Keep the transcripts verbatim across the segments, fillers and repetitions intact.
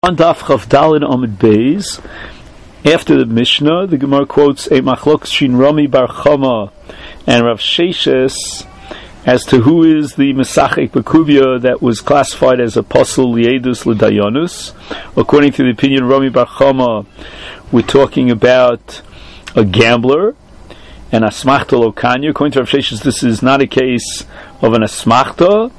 On Daf Chav Daled Amud Beis, after the Mishnah, the Gemara quotes a Machlokes Shin Rami Bar Chama and Rav Sheshes as to who is the Mesachek Bekubia that was classified as Apostle Liedus L'Dayanus. According to the opinion of Rami Bar Chama, we're talking about a gambler, and Asmachta Lo Kanya. According to Rav Sheshes, this is not a case of an Asmachta,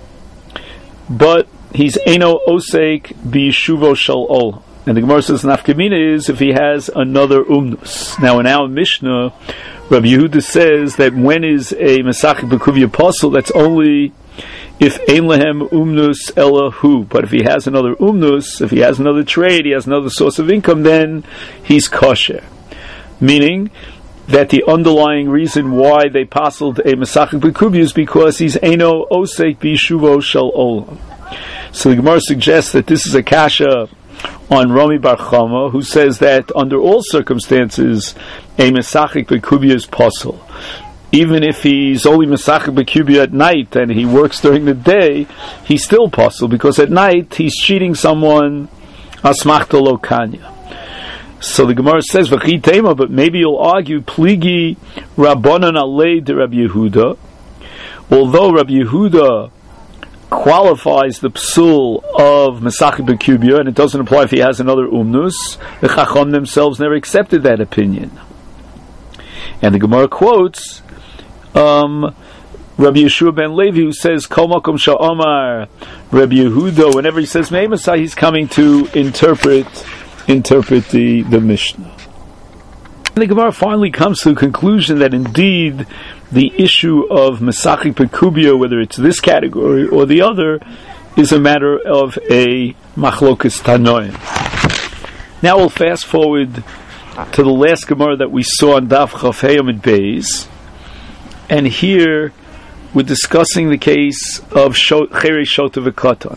but he's Eno Osek B'Yeshuvo Shel Ol. And the Gemara says Nafkamina is if he has another Umnus. Now in our Mishnah, Rabbi Yehuda says that when is a Mesachek Bekuvia apostle, that's only if Ein Lehem Umnus Elahu. But if he has another Umnus, if he has another trade, he has another source of income, then he's kosher. Meaning that the underlying reason why they apostled a Mesachek Bekuvia is because he's Eno Osek B'Yeshuvo Shel Ol. So the Gemara suggests that this is a kasha on Rami Bar Chama, who says that under all circumstances a Mesachek Bekubia is possible. Even if he's only Mesachek Bekubia at night and he works during the day, he's still possible because at night he's cheating someone Asmachta Lo Kanya. So the Gemara says V'chi Tema, but maybe you'll argue Pligi Rabbanan Alei de Rabbi Yehuda. Although Rabbi Yehuda qualifies the psul of Mesachek Bekubia, and it doesn't apply if he has another umnus, the Chacham themselves never accepted that opinion. And the Gemara quotes um, Rabbi Yeshua ben Levi, who says Kol Makom Sha'omar Rabbi Yehuda. Whenever he says Me'emasa, he's coming to interpret interpret the, the Mishnah. And the Gemara finally comes to the conclusion that indeed the issue of Mesachek Bekubia, whether it's this category or the other, is a matter of a Machlokes Tanoim. Now we'll fast forward to the last Gemara that we saw on Daf Chav Amud Beis, and here we're discussing the case of Cherei Shota V'Katan.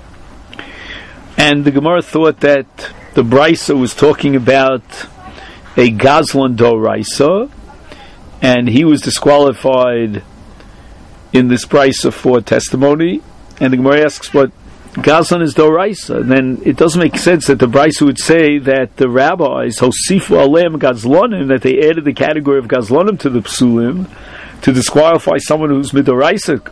And the Gemara thought that the Brisa was talking about a Gazlan Doraisa, and he was disqualified in this Brisa for testimony. And the Gemara asks, what Gazlan is Doraisa? And then it doesn't make sense that the Brisa would say that the rabbis, Hosifu Aleim Gazlanim, that they added the category of Gazlanim to the Psulim to disqualify someone who's Midoraisa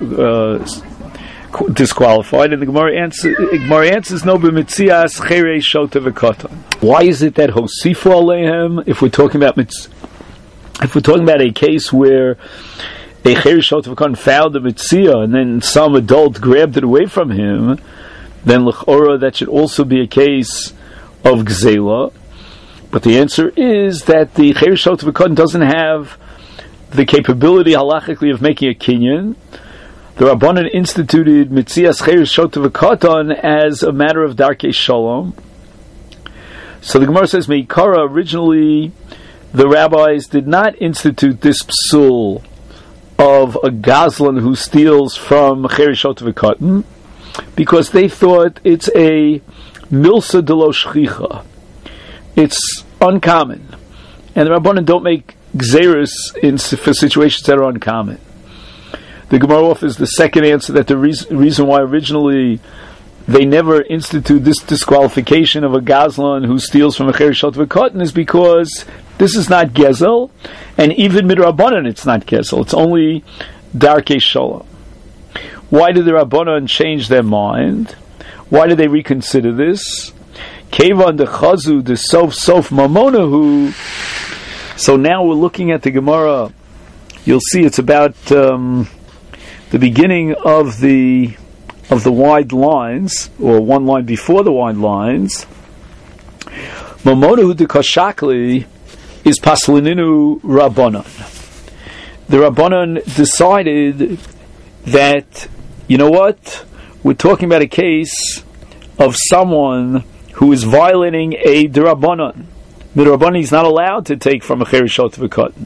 uh, disqualified. And the Gemara answers, Gemara answers no, b'mitzias Cherei Shota V'Katan. Why is it that Hosifu Aleim, if we're talking about mitzvah, If we're talking about a case where a Cherei Shota V'Katan found the Mitzia and then some adult grabbed it away from him, then l'chora that should also be a case of Gzela. But the answer is that the Cherei Shota V'Katan doesn't have the capability halachically of making a kinyan. The Rabbanan instituted Mitzias Cherei Shota V'Katan as a matter of Darkei Shalom. So the Gemara says, Meikara, originally the rabbis did not institute this psul of a gazlan who steals from Cherei Shota V'Katan because they thought it's a milsa de lo shchicha. It's uncommon. And the Rabbanan don't make gzeirus in for situations that are uncommon. The Gemara offers the second answer, that the reason, reason why originally they never institute this disqualification of a gazlan who steals from a Cherei Shota V'Katan is because this is not Gezel, and even Midrabanan it's not Gezel. It's only Darkei Shalom. Why did the Rabbanan change their mind? Why did they reconsider this? Kevan de Chazu de Sof Sof Mamonahu. So now we're looking at the Gemara. You'll see it's about um, the beginning of the of the wide lines, or one line before the wide lines. Mamonahu de Koshakli is Paslininu Rabbanan. The Rabbanan decided that, you know what, we're talking about a case of someone who is violating a D'Rabbanan. The Rabbanan is not allowed to take from a Cherei Shota V'Katan,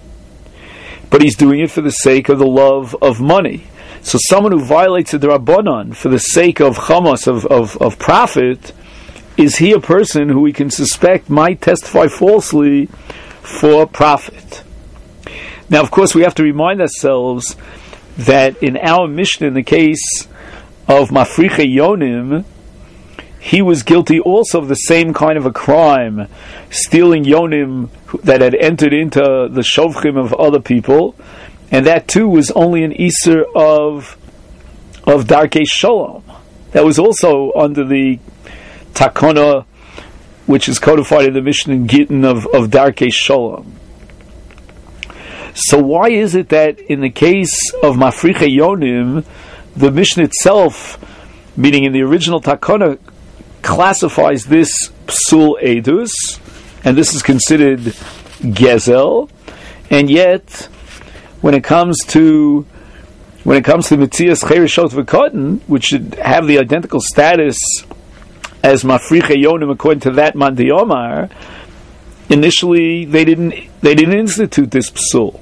but he's doing it for the sake of the love of money. So someone who violates a D'Rabbanan for the sake of chamas, of, of, of profit, is he a person who we can suspect might testify falsely for profit? Now, of course, we have to remind ourselves that in our Mishnah, in the case of Mafriche Yonim, he was guilty also of the same kind of a crime, stealing yonim that had entered into the shovchim of other people, and that too was only an iser of of darkei shalom. That was also under the takona, which is codified in the Mishnah in Gittin of, of darkei shalom. So why is it that in the case of mafriche yonim, the Mishnah itself, meaning in the original takona, classifies this psul edus, and this is considered gezel, and yet when it comes to when it comes to Metzias Chereshot v'Kotten, which should have the identical status as Mafriche Yonim according to that Man D'Omar, initially they didn't they didn't institute this psul.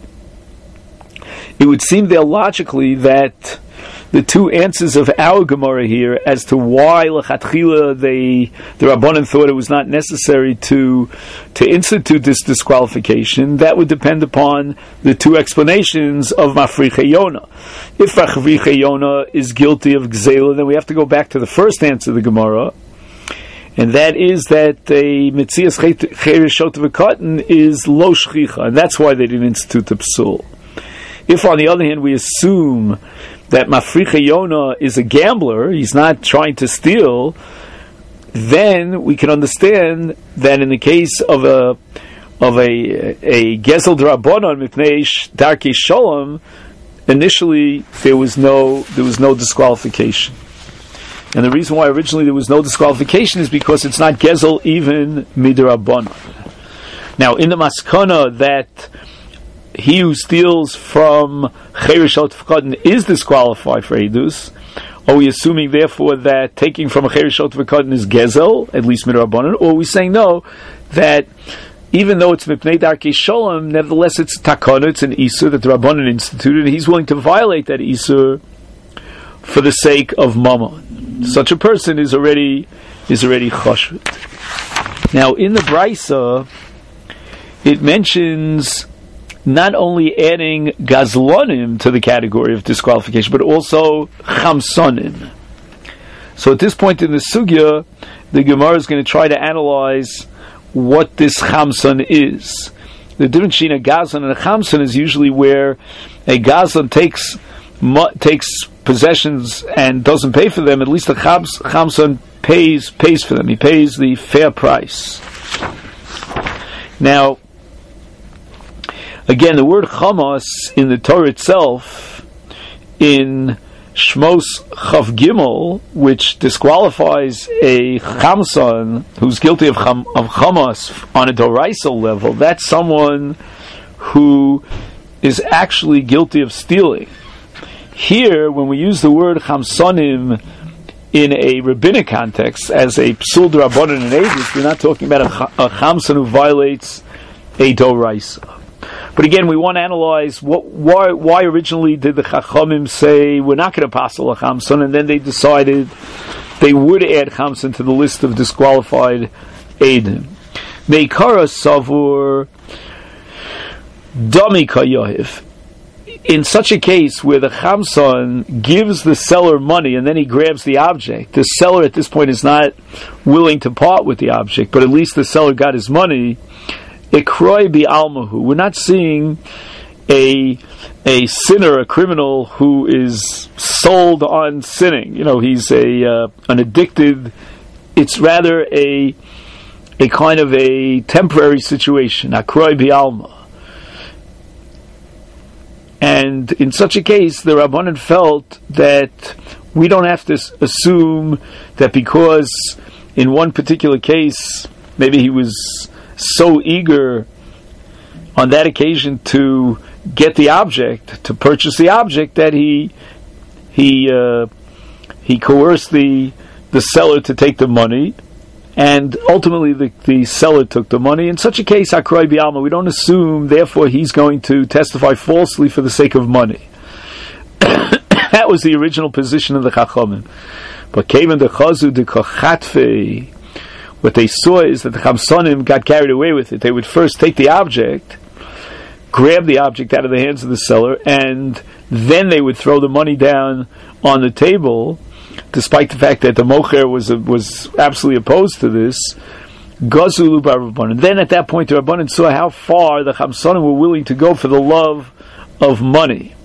It would seem there logically that the two answers of our Gemara here as to why lechatchila they the Rabbanan thought it was not necessary to to institute this disqualification, that would depend upon the two explanations of Mafriche Yona. If Mafriche Yona is guilty of Gzela, then we have to go back to the first answer of the Gemara, and that is that a Metzias Chereshot v'Kotten is lo shchicha, and that's why they didn't institute the psul. If, on the other hand, we assume that Mafriche Yona is a gambler, he's not trying to steal, then we can understand that in the case of a of a a Gezel D'Rabbanan Mipnei Darkei Shalom, initially there was no there was no disqualification. And the reason why originally there was no disqualification is because it's not Gezel even Midrabbanan. Now, in the Maskana that he who steals from Chereshot v'Kotten is disqualified for Edus, are we assuming therefore that taking from a Chereshot v'Kotten is Gezel, at least Midrabbanan, or are we saying no, that even though it's Mipnei Darkei Shalom, nevertheless it's Takana, it's an Isur that the Rabbanan instituted, and he's willing to violate that Isur for the sake of Mammon. Such a person is already is already Chashut. Now in the Braisa, it mentions not only adding gazlonim to the category of disqualification, but also chamsonim. So at this point in the sugya, the Gemara is going to try to analyze what this chamson is. The difference between a gazlan and a chamson is usually where a gazlan takes takes possessions and doesn't pay for them. At least the chamson pays pays for them. He pays the fair price. Now, again, the word Chamas in the Torah itself, in Shmos Chav Gimel, which disqualifies a Chamson who's guilty of, cham, of Chamas on a Doraisa level, that's someone who is actually guilty of stealing. Here, when we use the word Chamsonim in a rabbinic context, as a Psul D'Rabbanan and Edus, we're not talking about a, a Chamson who violates a Doraisa. But again, we want to analyze what, why, why originally did the Chachamim say we're not going to passel a Chamson, and then they decided they would add Chamson to the list of disqualified Eidim. Meikara Savur Dami Kayohiv. In such a case where the Chamson gives the seller money and then he grabs the object, the seller at this point is not willing to part with the object, but at least the seller got his money. Ikroi bi almahu. We're not seeing a a sinner, a criminal who is sold on sinning. You know, he's a uh, an addicted. It's rather a a kind of a temporary situation. Ikroi bi alma. And in such a case, the Rabbanan felt that we don't have to assume that because in one particular case, maybe he was so eager on that occasion to get the object, to purchase the object, that he he uh, he coerced the the seller to take the money, and ultimately the, the seller took the money. In such a case, Akroi B'Alma, we don't assume, therefore, he's going to testify falsely for the sake of money. That was the original position of the Chachamim. But Kavan de Chazu de Kochatve, what they saw is that the Chamsonim got carried away with it. They would first take the object, grab the object out of the hands of the seller, and then they would throw the money down on the table, despite the fact that the Mocher was was absolutely opposed to this. Gazulu bar Rabbanan. Then at that point, the Rabbanan saw how far the Chamsonim were willing to go for the love of money.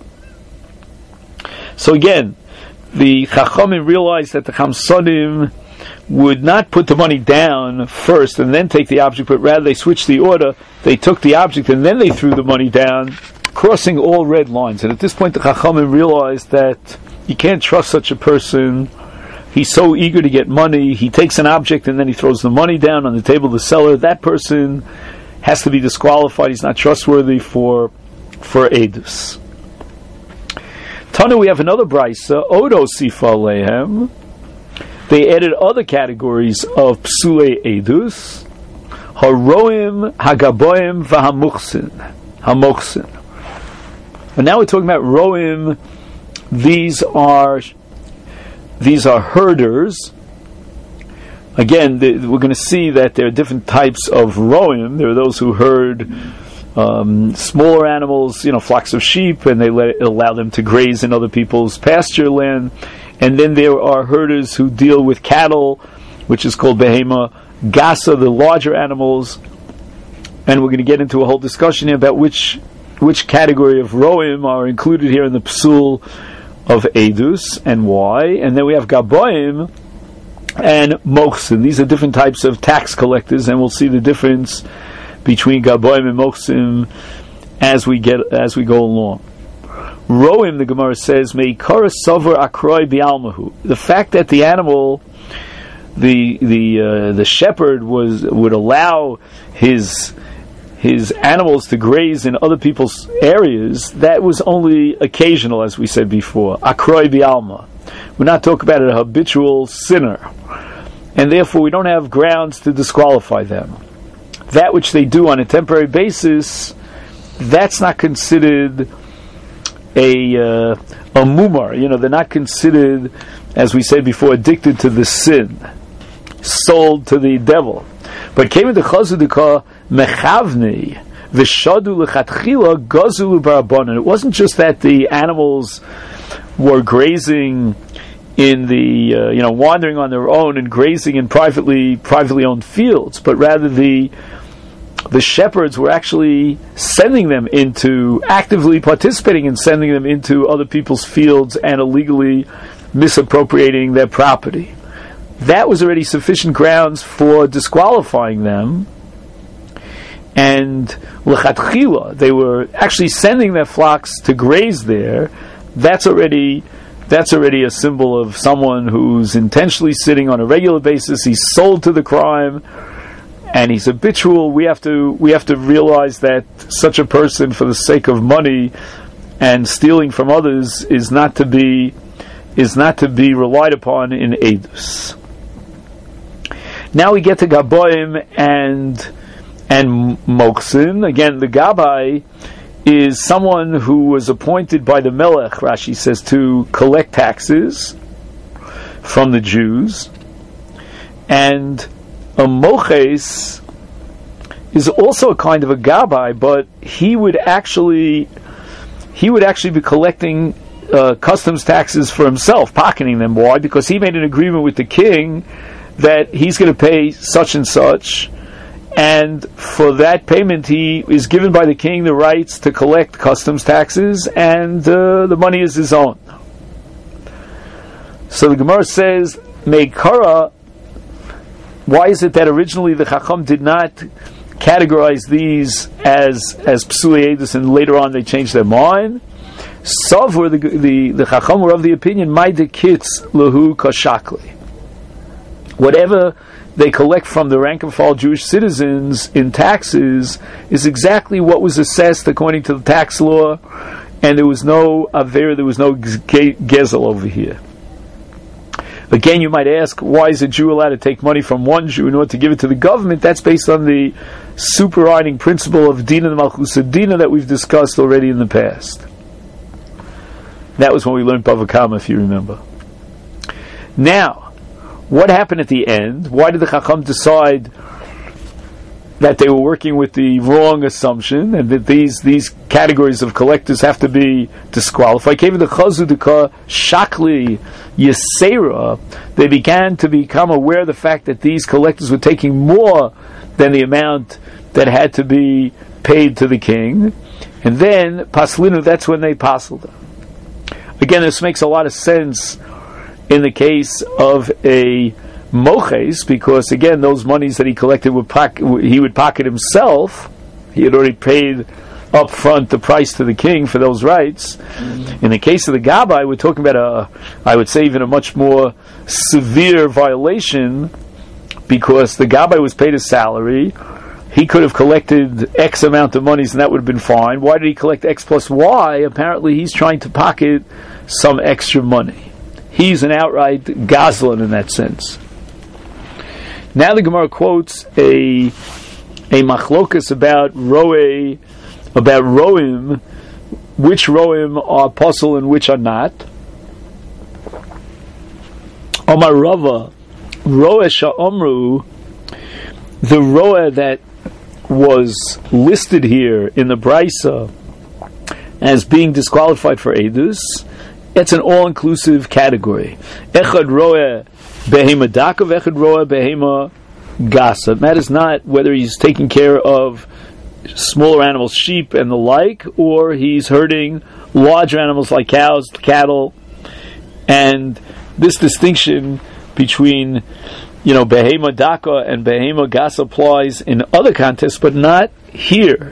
So again, the Chachamim realized that the Chamsonim would not put the money down first and then take the object, but rather they switched the order. They took the object and then they threw the money down, crossing all red lines. And at this point, the Chachamim realized that you can't trust such a person. He's so eager to get money, he takes an object and then he throws the money down on the table of the seller. That person has to be disqualified. He's not trustworthy for for Eidus. Tanu, we have another brisa, Odo Sifa Lehem. They added other categories of Psule Eidus. Haroim, Hagaboim, Vahamuchsin. Hamuchsin. And now we're talking about Roim. These are These are herders. Again, the, we're going to see that there are different types of roim. There are those who herd um, smaller animals, you know, flocks of sheep, and they let, allow them to graze in other people's pasture land. And then there are herders who deal with cattle, which is called behema gasa, the larger animals. And we're going to get into a whole discussion here about which which category of roim are included here in the psul of Eidus, and why. And then we have Gaboim and Mochsin. These are different types of tax collectors, and we'll see the difference between Gaboim and Mochsin as we get as we go along. Roim, the Gemara says, Meikara Sover Akroi Bialmahu. The fact that the animal, the the uh, the shepherd was would allow his his animals to graze in other people's areas, that was only occasional, as we said before. Akroi bi'alma. We're not talking about a habitual sinner. And therefore we don't have grounds to disqualify them. That which they do on a temporary basis, that's not considered a uh, a mumar. You know, they're not considered, as we said before, addicted to the sin, sold to the devil. But came into Chazudika Mechavni V'shadu L'chatchila Gazulu Barabanan. It wasn't just that the animals were grazing in the uh, you know wandering on their own and grazing in privately privately owned fields, but rather the the shepherds were actually sending them into actively participating in sending them into other people's fields and illegally misappropriating their property. That was already sufficient grounds for disqualifying them. And l'chatchila, they were actually sending their flocks to graze there. That's already that's already a symbol of someone who's intentionally sitting on a regular basis. He's sold to the crime, and he's habitual. We have to we have to realize that such a person, for the sake of money and stealing from others, is not to be is not to be relied upon in Eidus. Now we get to Gaboim and and Mochsin. Again, the Gabai is someone who was appointed by the Melech, Rashi says, to collect taxes from the Jews. And a Moches is also a kind of a Gabai, but he would actually he would actually be collecting uh, customs taxes for himself, pocketing them. Why? Because he made an agreement with the king that he's going to pay such and such, and for that payment he is given by the king the rights to collect customs taxes, and uh, the money is his own. So the Gemara says, Meikara, why is it that originally the Chacham did not categorize these as as Psuli Eidus, and later on they changed their mind? Savur, the the, the Chacham were of the opinion, Maide Kitz Lahu Kashakli. Whatever they collect from the rank and file Jewish citizens in taxes is exactly what was assessed according to the tax law, and there was no aver, there was no gezel over here. Again, you might ask, why is a Jew allowed to take money from one Jew in order to give it to the government? That's based on the superriding principle of Dina Malchusa Dina that we've discussed already in the past. That was when we learned Bava Kama, if you remember. Now, what happened at the end? Why did the Chacham decide that they were working with the wrong assumption, and that these these categories of collectors have to be disqualified. Came the chazudika shakli yisera. They began to become aware of the fact that these collectors were taking more than the amount that had to be paid to the king, and then paslinu. That's when they pasled them. Again, this makes a lot of sense in the case of a moches, because again, those monies that he collected would pocket, he would pocket himself. He had already paid up front the price to the king for those rights. Mm-hmm. In the case of the Gabbai, we're talking about a, I would say, even a much more severe violation, because the Gabbai was paid a salary. He could have collected X amount of monies and that would have been fine. Why did he collect X plus Y? Apparently he's trying to pocket some extra money. He's an outright gazlan in that sense. Now the Gemara quotes a a machlokas about roe, about roim, which roim are apostle and which are not. Omar Rava, roe sha'omru, the roe that was listed here in the Brisa as being disqualified for edus, it's an all-inclusive category. Echad roe behema dakav, echad roe behema gasa. It matters not whether he's taking care of smaller animals, sheep and the like, or he's herding larger animals like cows, cattle. And this distinction between, you know, behema daka and behema gas applies in other contexts, but not here.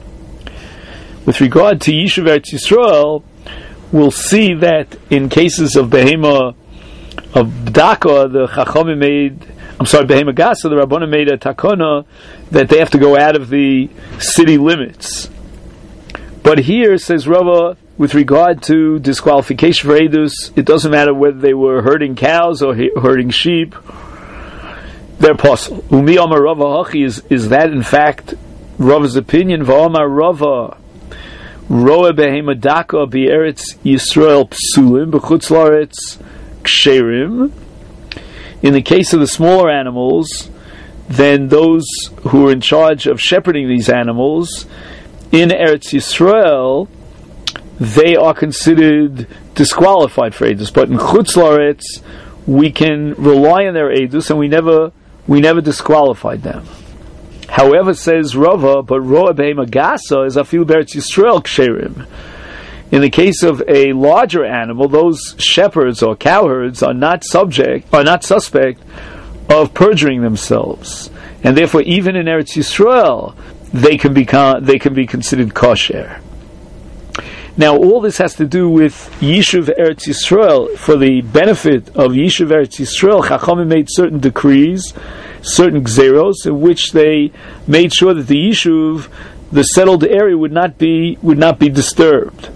With regard to Yishuv Eretz Yisrael, we'll see that in cases of behema of daka, the Chachamim made, I'm sorry, behema gasa, the Rabbanim made a takana that they have to go out of the city limits. But here, says Rava, with regard to disqualification for edus, it doesn't matter whether they were herding cows or herding sheep. They're possible. Umi Amar Rava Hachi, is is that in fact Rava's opinion? Va'amar Rava Roa behema daka be'eretz Yisrael psulim b'chutz la'aretz ksherim. In the case of the smaller animals, then those who are in charge of shepherding these animals in Eretz Yisrael, they are considered disqualified for edus. But in chutz la'aretz, we can rely on their edus, and we never we never disqualified them. However, says Rava, but roa behema gasa is afil beretz Yisrael ksherim. In the case of a larger animal, those shepherds or cowherds are not subject, are not suspect of perjuring themselves, and therefore, even in Eretz Yisrael, they can become they can be considered kosher. Now, all this has to do with Yishuv Eretz Yisrael. For the benefit of Yishuv Eretz Yisrael, Chachamim made certain decrees, certain gzeros, in which they made sure that the Yishuv, the settled area, would not be would not be disturbed.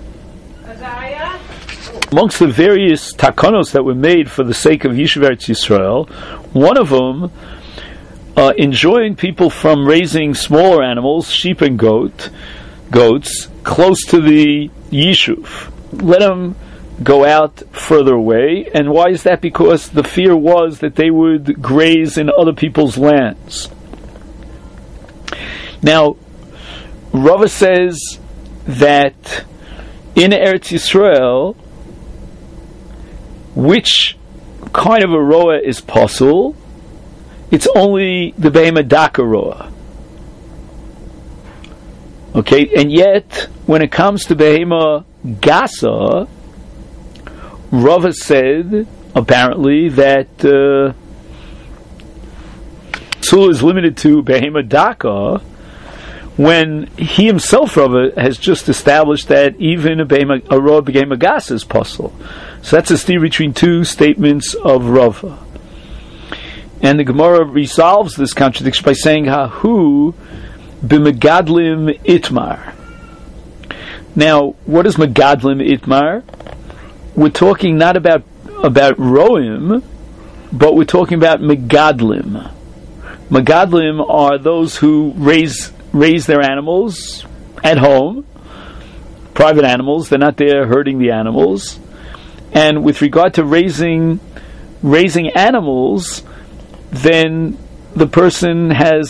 Amongst the various takanos that were made for the sake of Yishuv Eretz Yisrael, one of them uh, enjoined people from raising smaller animals, sheep and goat, goats, close to the Yishuv. Let them go out further away. And why is that? Because the fear was that they would graze in other people's lands. Now, Rava says that in Eretz Yisrael, which kind of a roa is possible? It's only the behema daka roa. Okay, and yet, when it comes to behema gasa, Rava said, apparently, that uh, Tzul is limited to behema daka, when he himself, Rava, has just established that even a, behema, a roa behema gasa is possible. So that's a steer between two statements of Rava. And the Gemara resolves this contradiction by saying, Hahu b'megadlim itmar. Now, what is megadlim itmar? We're talking not about about roim, but we're talking about megadlim. Megadlim are those who raise raise their animals at home, private animals. They're not there herding the animals. And with regard to raising raising animals, then the person has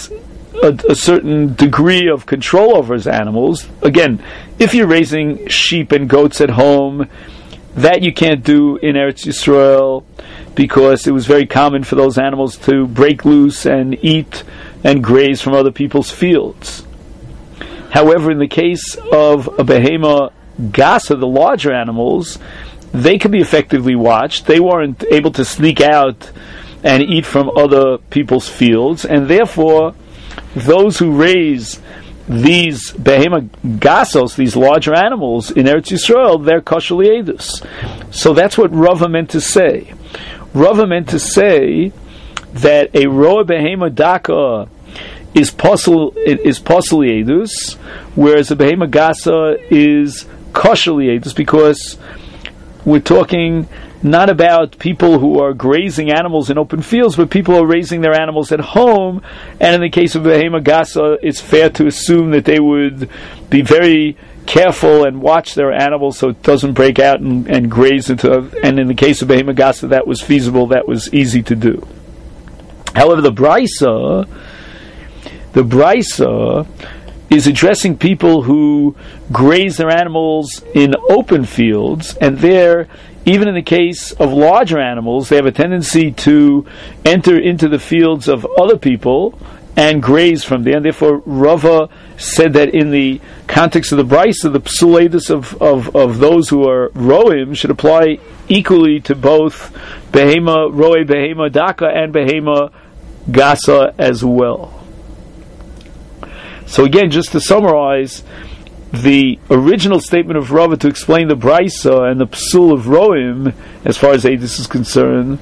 a, a certain degree of control over his animals. Again, if you're raising sheep and goats at home, that you can't do in Eretz Yisrael, because it was very common for those animals to break loose and eat and graze from other people's fields. However, in the case of a behema gasa, the larger animals, they could be effectively watched. They weren't able to sneak out and eat from other people's fields, and therefore those who raise these behema gasos, these larger animals in Eretz Yisrael, they're kosher li'edus. So that's what Rava meant to say. Rava meant to say that a roa behema daka is posel is posel li'edus, whereas a behema gasa is kosher li'edus, because we're talking not about people who are grazing animals in open fields, but people who are raising their animals at home. And in the case of behema gasa, it's fair to assume that they would be very careful and watch their animals so it doesn't break out and, and graze into. And in the case of behema gasa, that was feasible, that was easy to do. However, the Brisa, the Brisa is addressing people who graze their animals in open fields, and there, even in the case of larger animals, they have a tendency to enter into the fields of other people and graze from there. And therefore, Rava said that in the context of the Brisa, the psul edus of, of, of those who are roim should apply equally to both behema, roe, behema daka, and behema gasa as well. So again, just to summarize, the original statement of Rava to explain the Brisa and the Psul of Roim, as far as Edus is concerned,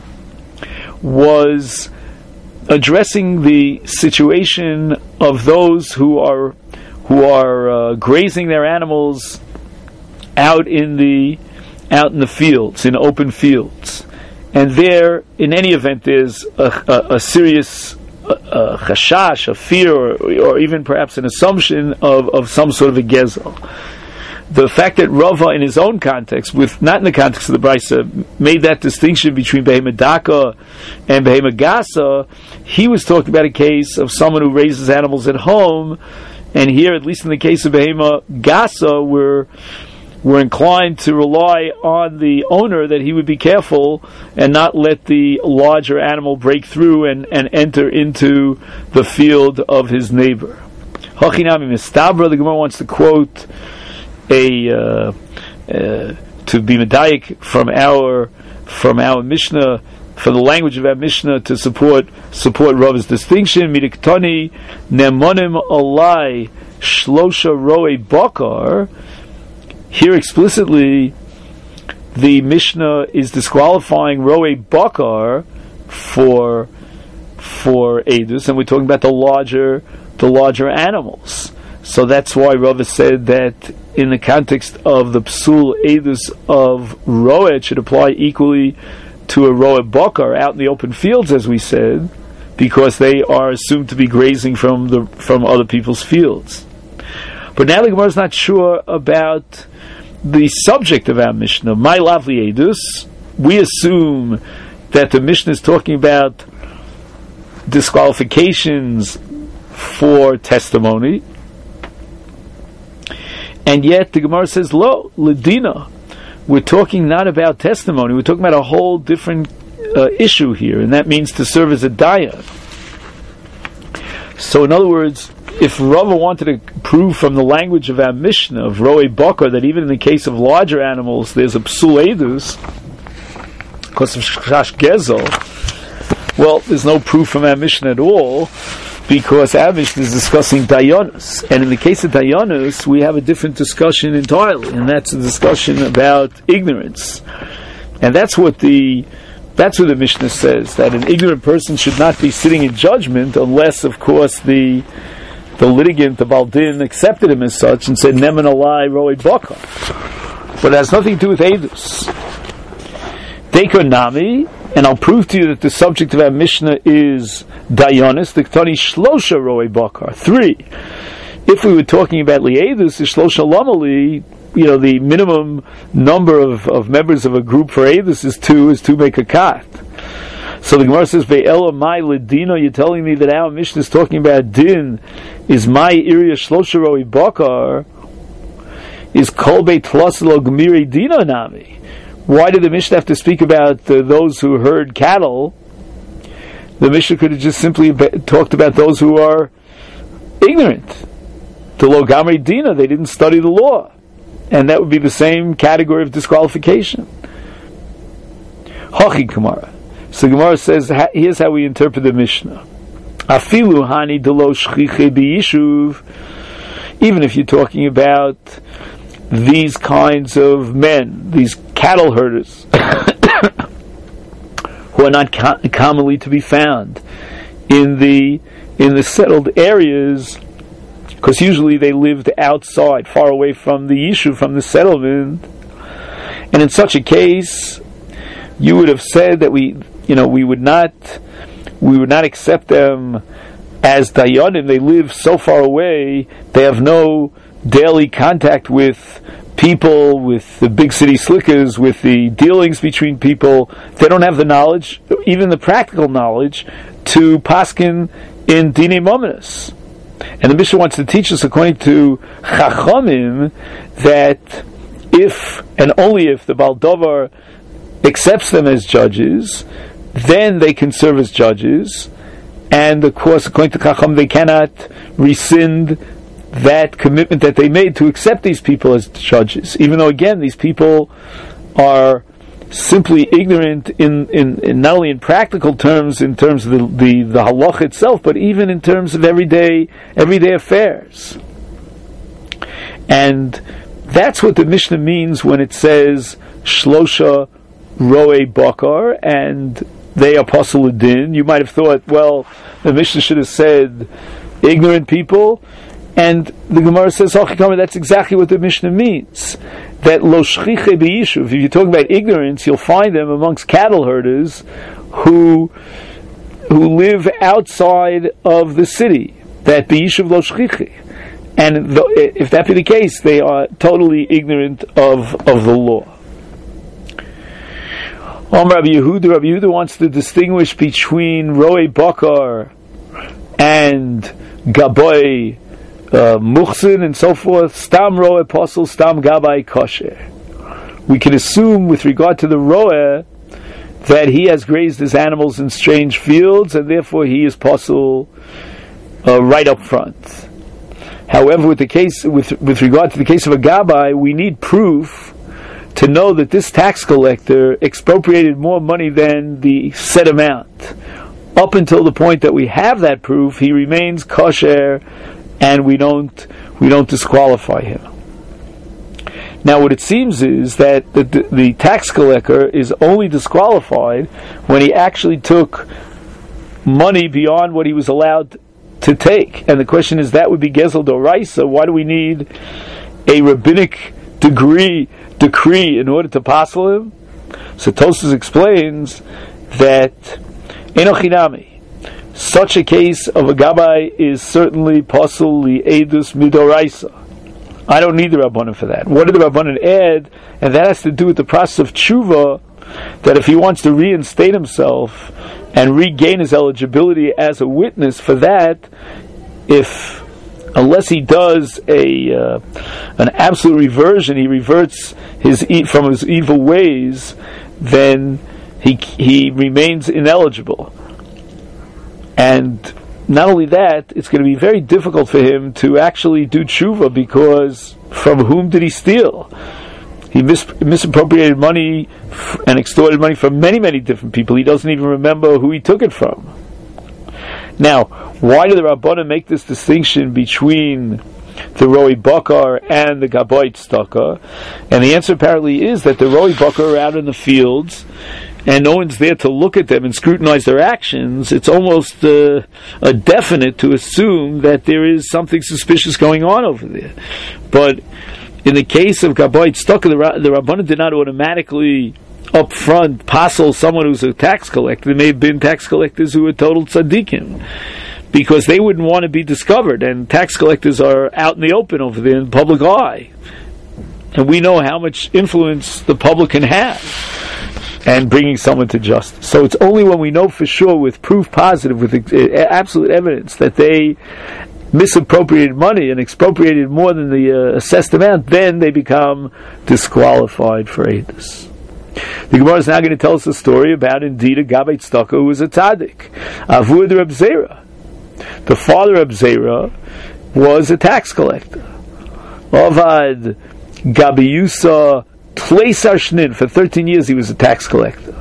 was addressing the situation of those who are who are uh, grazing their animals out in the out in the fields, in open fields, and there, in any event, there's a, a, a serious a chashash, a fear, or, or even perhaps an assumption of, of some sort of a gezel. The fact that Rava, in his own context, with not in the context of the Brisa, made that distinction between behema daka and behema gasa, he was talking about a case of someone who raises animals at home, and here, at least in the case of behema gasa, we're we're inclined to rely on the owner that he would be careful and not let the larger animal break through and, and enter into the field of his neighbor. Hachinami mistabra, the Gemara wants to quote a uh, uh, to be medayik from our from our Mishnah, from the language of our Mishnah, to support support Rava's distinction. Midiktani nemonim alai shlosha roe bakar. Here explicitly, the Mishnah is disqualifying roe bakar for for edus, and we're talking about the larger the larger animals. So that's why Rava said that in the context of the psul edus of roe, it should apply equally to a roe bakar out in the open fields, as we said, because they are assumed to be grazing from the from other people's fields. But now the Gemara is not sure about the subject of our Mishnah. My lovely edus, we assume that the Mishnah is talking about disqualifications for testimony, and yet the Gemara says, lo, ledina, we're talking not about testimony, we're talking about a whole different uh, issue here, and that means to serve as a dayan. So in other words, if Rava wanted to prove from the language of our Mishnah of roe bakar that even in the case of larger animals there's a psul edus because of shash gezel, well, there's no proof from our Mishnah at all, because our Mishnah is discussing dayanus, and in the case of dayanus we have a different discussion entirely, and that's a discussion about ignorance, and that's what the that's what the Mishnah says, that an ignorant person should not be sitting in judgment unless, of course, the the litigant, the Baldin, accepted him as such and said, Neman alai roe bakar. But it has nothing to do with edus. Deiko nami, and I'll prove to you that the subject of our Mishnah is dayanis, the ktani shlosha roe bakar. Three. If we were talking about liedus, the shlosha lamali, you know, the minimum number of, of members of a group for edus is two, is to make a kat. So the Gemara says, "Ve'ela mai ledino." You're telling me that our Mishnah is talking about din is my area shlosha roi bakar is kol beit tlaslo gmiri dino nami. Why did the Mishnah have to speak about uh, those who herd cattle? The Mishnah could have just simply be- talked about those who are ignorant. The lo gamri dina, they didn't study the law, and that would be the same category of disqualification. Hachi Gemara. So Gemara says, here's how we interpret the Mishnah. Afilu hani delo shchiche biyishuv. Even if you're talking about these kinds of men, these cattle herders, who are not co- commonly to be found in the in the settled areas, because usually they lived outside, far away from the yishuv, from the settlement. And in such a case, you would have said that we, you know, we would not, we would not accept them as dayanim. They live so far away; they have no daily contact with people, with the big city slickers, with the dealings between people. They don't have the knowledge, even the practical knowledge, to paskin in dinei mominus. And the Mishnah wants to teach us, according to Chachamim, that if and only if the Baldovar accepts them as judges, then they can serve as judges. And of course, according to Chacham, they cannot rescind that commitment that they made to accept these people as judges, even though again these people are simply ignorant in, in, in not only in practical terms, in terms of the, the, the halach itself, but even in terms of everyday everyday affairs. And that's what the Mishnah means when it says shlosha roe bakar and they are pasul din. You might have thought, well, the Mishnah should have said ignorant people. And the Gemara says, that's exactly what the Mishnah means. That lo shchiche b'yishuv, if you're talking about ignorance, you'll find them amongst cattle herders who who live outside of the city. That b'yishuv lo shchiche. And th- if that be the case, they are totally ignorant of, of the law. Um, Rabbi Yehuda, Rabbi Yehuda wants to distinguish between roe bakar and gaboy, Uh, muchsin and so forth. Stam roeh apostle, stam gabai kosher. We can assume with regard to the roeh that he has grazed his animals in strange fields and therefore he is apostle uh, right up front. However, with the case with with regard to the case of a gabai, we need proof to know that this tax collector expropriated more money than the set amount. Up until the point that we have that proof, he remains kosher, and we don't we don't disqualify him. Now, what it seems is that the, the, the tax collector is only disqualified when he actually took money beyond what he was allowed to take. And the question is, that would be gezel doraisa. Why do we need a rabbinic degree decree in order to passel him? So Tosfos explains that enochinami, such a case of a gabai is certainly pasul li edus midoraisa. I don't need the Rabbanan for that. What did the Rabbanan add? And that has to do with the process of tshuva, that if he wants to reinstate himself and regain his eligibility as a witness, for that, if unless he does a uh, an absolute reversion, he reverts his e- from his evil ways, then he he remains ineligible. And not only that, it's going to be very difficult for him to actually do tshuva, because from whom did he steal? He mis- misappropriated money f- and extorted money from many, many different people. He doesn't even remember who he took it from. Now, why do the Rabbanan make this distinction between the Roi Bakar and the Gaboit Staka? And the answer apparently is that the Roi Bakar are out in the fields, and no one's there to look at them and scrutinize their actions. It's almost uh, a definite to assume that there is something suspicious going on over there. But in the case of Gaboit Staka, the, the Rabbanan did not automatically up front passel someone who's a tax collector. There may have been tax collectors who were total tzaddikim, because they wouldn't want to be discovered, and tax collectors are out in the open over there in the public eye. And we know how much influence the public can have. and bringing someone to justice. So it's only when we know for sure, with proof positive, with absolute evidence, that they misappropriated money and expropriated more than the uh, assessed amount, then they become disqualified for Eidus. The Gemara is now going to tell us a story about, indeed, a Gabbai Tzedakah who was a tzaddik, Avud Reb Zera. The father of Zera was a tax collector. Avad Gabiyusa Tleisar Shnin. For thirteen years he was a tax collector.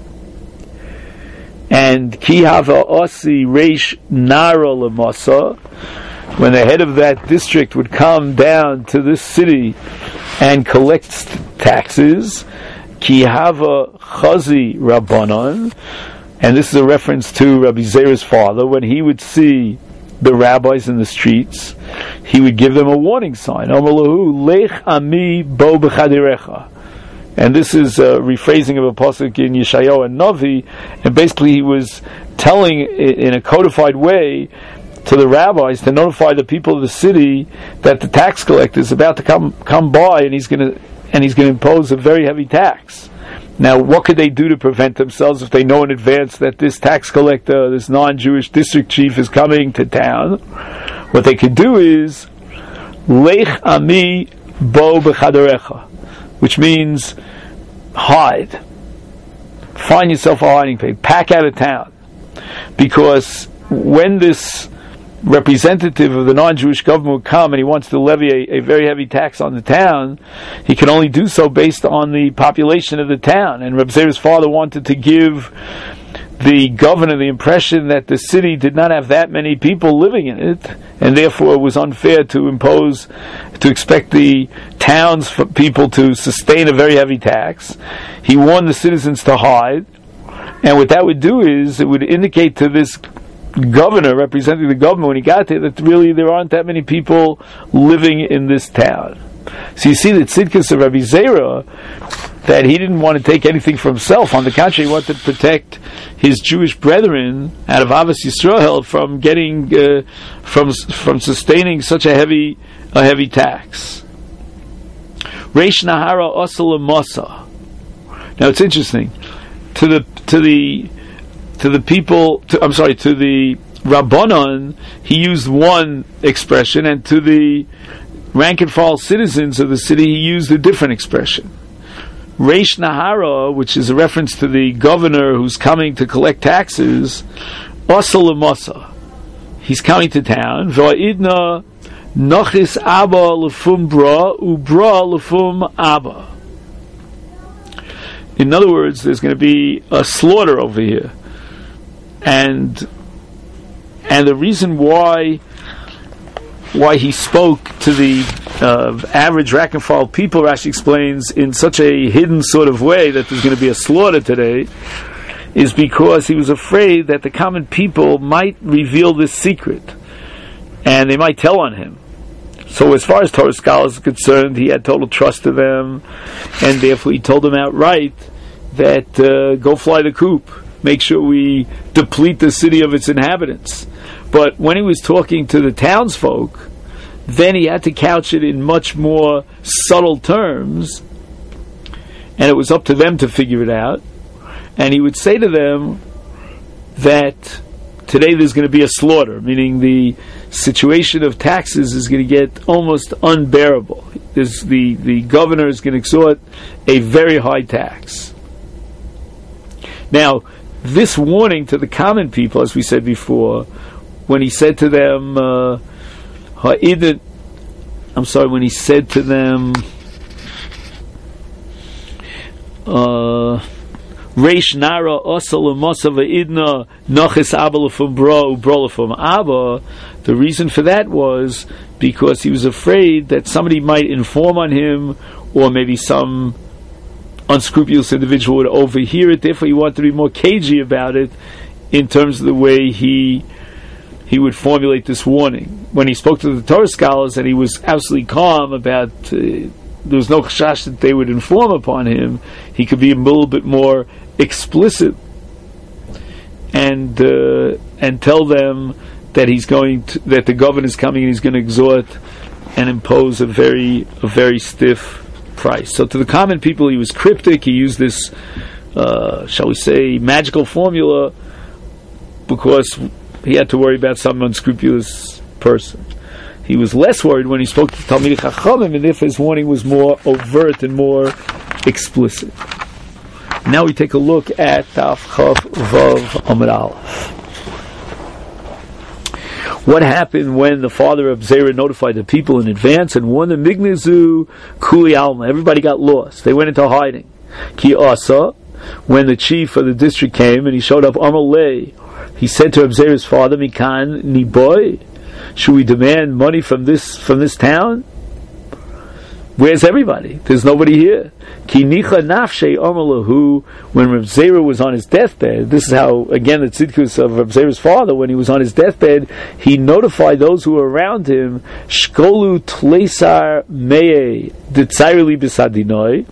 And Kihava Osi Reish Nara Lamasa, when the head of that district would come down to this city and collect taxes, Kihava Chazi Rabbanon, and this is a reference to Rabbi Zera's father, when he would see the rabbis in the streets, he would give them a warning sign. Amalahu Lech Ami Bo B'Chadirecha. And this is a rephrasing of a pasuk in Yeshayahu and Navi, and basically he was telling in a codified way to the rabbis to notify the people of the city that the tax collector is about to come come by, and he's going to and he's going to impose a very heavy tax. Now, what could they do to prevent themselves if they know in advance that this tax collector, this non-Jewish district chief, is coming to town? What they could do is Lech Ami Bo B'Chadarecha, which means hide. Find yourself a hiding place. Pack out of town. Because when this representative of the non-Jewish government would come and he wants to levy a, a very heavy tax on the town, he can only do so based on the population of the town. And Reb Zera's father wanted to give the governor the impression that the city did not have that many people living in it, and therefore it was unfair to impose, to expect the town's people to sustain a very heavy tax. He warned the citizens to hide, and what that would do is it would indicate to this governor representing the government when he got there that really there aren't that many people living in this town. So you see that Tzidkus of Rabbi Zera, that he didn't want to take anything for himself. On the contrary, he wanted to protect his Jewish brethren out of Avos Yisrael from getting uh, from from sustaining such a heavy a heavy tax. Reish Nahara Osel Masa. Now it's interesting to the to the to the people. To, I'm sorry, to the Rabbanon, he used one expression, and to the rank and file citizens of the city, he used a different expression. Reish Nahara, which is a reference to the governor who's coming to collect taxes, Osel Masa. He's coming to town. Va'idna Nochis Abba Lefum Bra Ubra Lefum Abba. In other words, there's going to be a slaughter over here, and and the reason why why he spoke to the uh, average rank and file people, Rashi explains, in such a hidden sort of way that there's going to be a slaughter today, is because he was afraid that the common people might reveal this secret, and they might tell on him. So as far as Torah scholars are concerned, he had total trust to them, and therefore he told them outright that uh, go fly the coop, make sure we deplete the city of its inhabitants. But when he was talking to the townsfolk, then he had to couch it in much more subtle terms, and it was up to them to figure it out. And he would say to them that today there's going to be a slaughter, meaning the situation of taxes is going to get almost unbearable. There's the, the governor is going to extort a very high tax. Now, this warning to the common people, as we said before, when he said to them, uh, I'm sorry, when he said to them, uh, Reish Nara Osel Masa Va'idna Nochis Abba Lefum Bra Ubra Lefum Abba, the reason for that was because he was afraid that somebody might inform on him, or maybe some unscrupulous individual would overhear it. Therefore he wanted to be more cagey about it in terms of the way he he would formulate this warning. When he spoke to the Torah scholars, and he was absolutely calm about uh, there was no chashash that they would inform upon him, he could be a little bit more explicit and uh, and tell them that he's going to, that the governor is coming and he's going to exhort and impose a very a very stiff price. So to the common people he was cryptic. He used this uh, shall we say, magical formula, because he had to worry about some unscrupulous person. He was less worried when he spoke to Talmidei Chachamim, and if his warning was more overt and more explicit. Now we take a look at Taf Chav Vav Amud Aleph. What happened when the father of Zerah notified the people in advance and warned them? Mignezu Kuli Alma. Everybody got lost. They went into hiding. Ki Asa, when the chief of the district came and he showed up, Amalei, he said to Zerah's father, Mikan Niboy, should we demand money from this from this town? Where's everybody? There's nobody here. Ki nicha nafshe amalahu. When Reb Zera was on his deathbed, this is how, again, the tzidkus of Reb Zera's father, when he was on his deathbed, he notified those who were around him, Shkolu tleisar meye ditzayrli bisadinoi.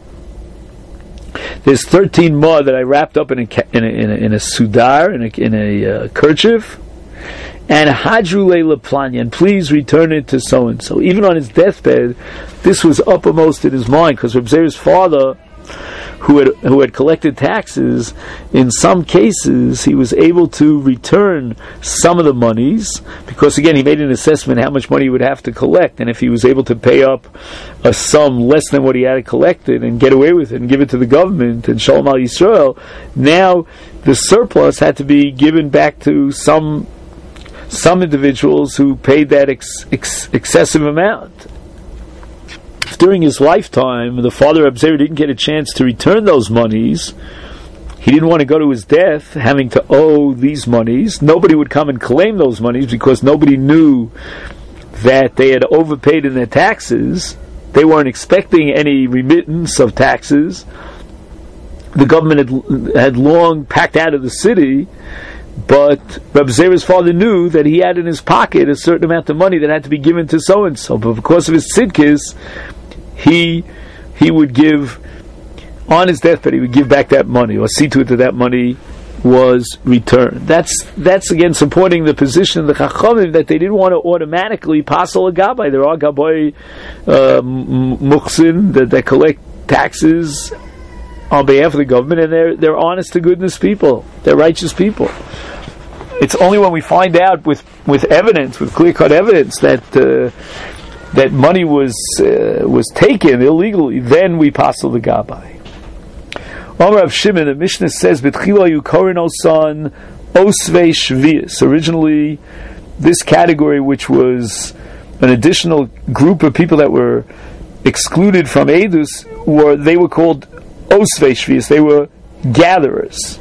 There's thirteen more that I wrapped up in a in a, in a, in a sudar, in a, in a uh, kerchief, and Hadrule Leplanya, and please return it to so and so. Even on his deathbed, this was uppermost in his mind, because Reb Zera's father, who had who had collected taxes, in some cases he was able to return some of the monies, because again he made an assessment how much money he would have to collect, and if he was able to pay up a sum less than what he had collected and get away with it and give it to the government and Shalom Al Yisrael, now the surplus had to be given back to some some individuals who paid that ex, ex, excessive amount. During his lifetime, the father of Zera didn't get a chance to return those monies. He didn't want to go to his death having to owe these monies. Nobody would come and claim those monies because nobody knew that they had overpaid in their taxes. They weren't expecting any remittance of taxes. The government had, had long packed out of the city, but Reb Zera's father knew that he had in his pocket a certain amount of money that had to be given to so-and-so. But because of his tzidkis, he he would give, on his deathbed, he would give back that money, or see to it that that money was returned. That's that's again supporting the position of the Chachamim that they didn't want to automatically passel a gabbai. There are gabbai uh, muhsin that, that collect taxes on behalf of the government, and they're they're honest to goodness people. They're righteous people. It's only when we find out with, with evidence, with clear-cut evidence, that uh, that money was uh, was taken illegally, then we passel the gabbai. Omar Rav Shimon, the Mishnah says, "B'tchila yukorin osan osvei shvius." Originally, this category, which was an additional group of people that were excluded from Eidus, were they were called osvei shvius. They were gatherers.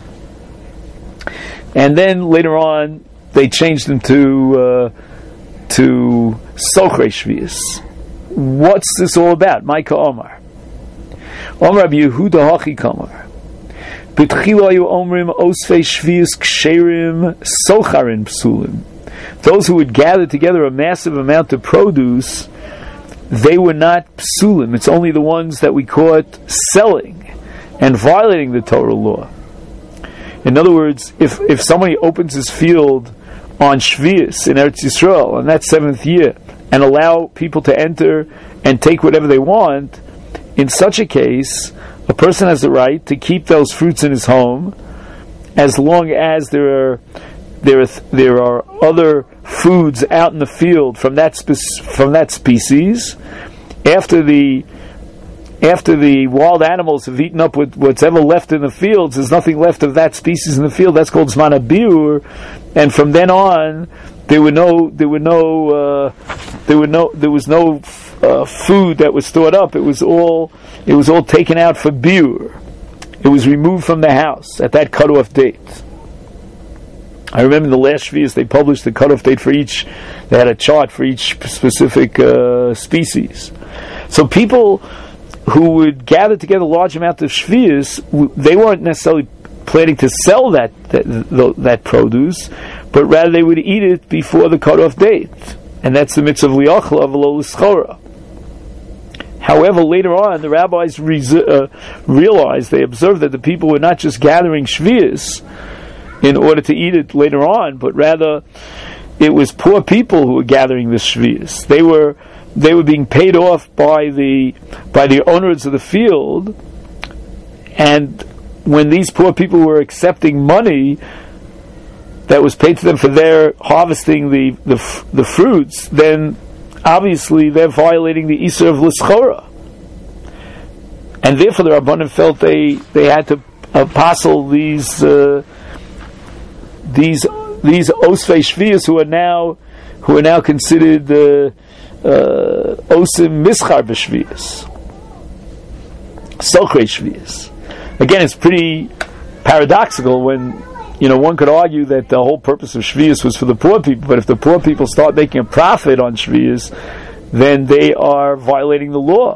And then later on, they changed them to uh, to Sochrei Shvius. What's this all about? Maika Omar. Omar Rabbi Yehuda Hachi Kamar. B'tchila ayu omrim osvei Shvius ksherim socharin psulim. Those who would gather together a massive amount of produce, they were not psulim. It's only the ones that we caught selling and violating the Torah law. In other words, if, if somebody opens his field on Shvius in Eretz Yisrael on that seventh year and allow people to enter and take whatever they want, in such a case, a person has the right to keep those fruits in his home as long as there are there are there are other foods out in the field from that spe- from that species. After the After the wild animals have eaten up with what's ever left in the fields, there's nothing left of that species in the field. That's called Zman HaBiur, and from then on, there were no, there were no, uh, there were no, there was no uh, food that was stored up. It was all, it was all taken out for biur. It was removed from the house at that cutoff date. I remember the last Shvius they published the cutoff date for each. They had a chart for each specific uh, species. So people who would gather together a large amount of shvius, they weren't necessarily planning to sell that that, that produce, but rather they would eat it before the cutoff date, and that's the mitzvah of liachla of lo l'schora. However, later on, the rabbis re- uh, realized, they observed that the people were not just gathering shvius in order to eat it later on, but rather it was poor people who were gathering the shvius. They were They were being paid off by the by the owners of the field, and when these poor people were accepting money that was paid to them for their harvesting the the, the fruits, then obviously they're violating the Isur of L'schora. And therefore the Rabbanan felt they, they had to apostle these uh, these these Osvei Shvius who are now who are now considered uh, uh, Osim Mischar B'Shvius, Sochrei Shvius. Again, it's pretty paradoxical when, you know, one could argue that the whole purpose of Shvius was for the poor people, but if the poor people start making a profit on Shvius, then they are violating the law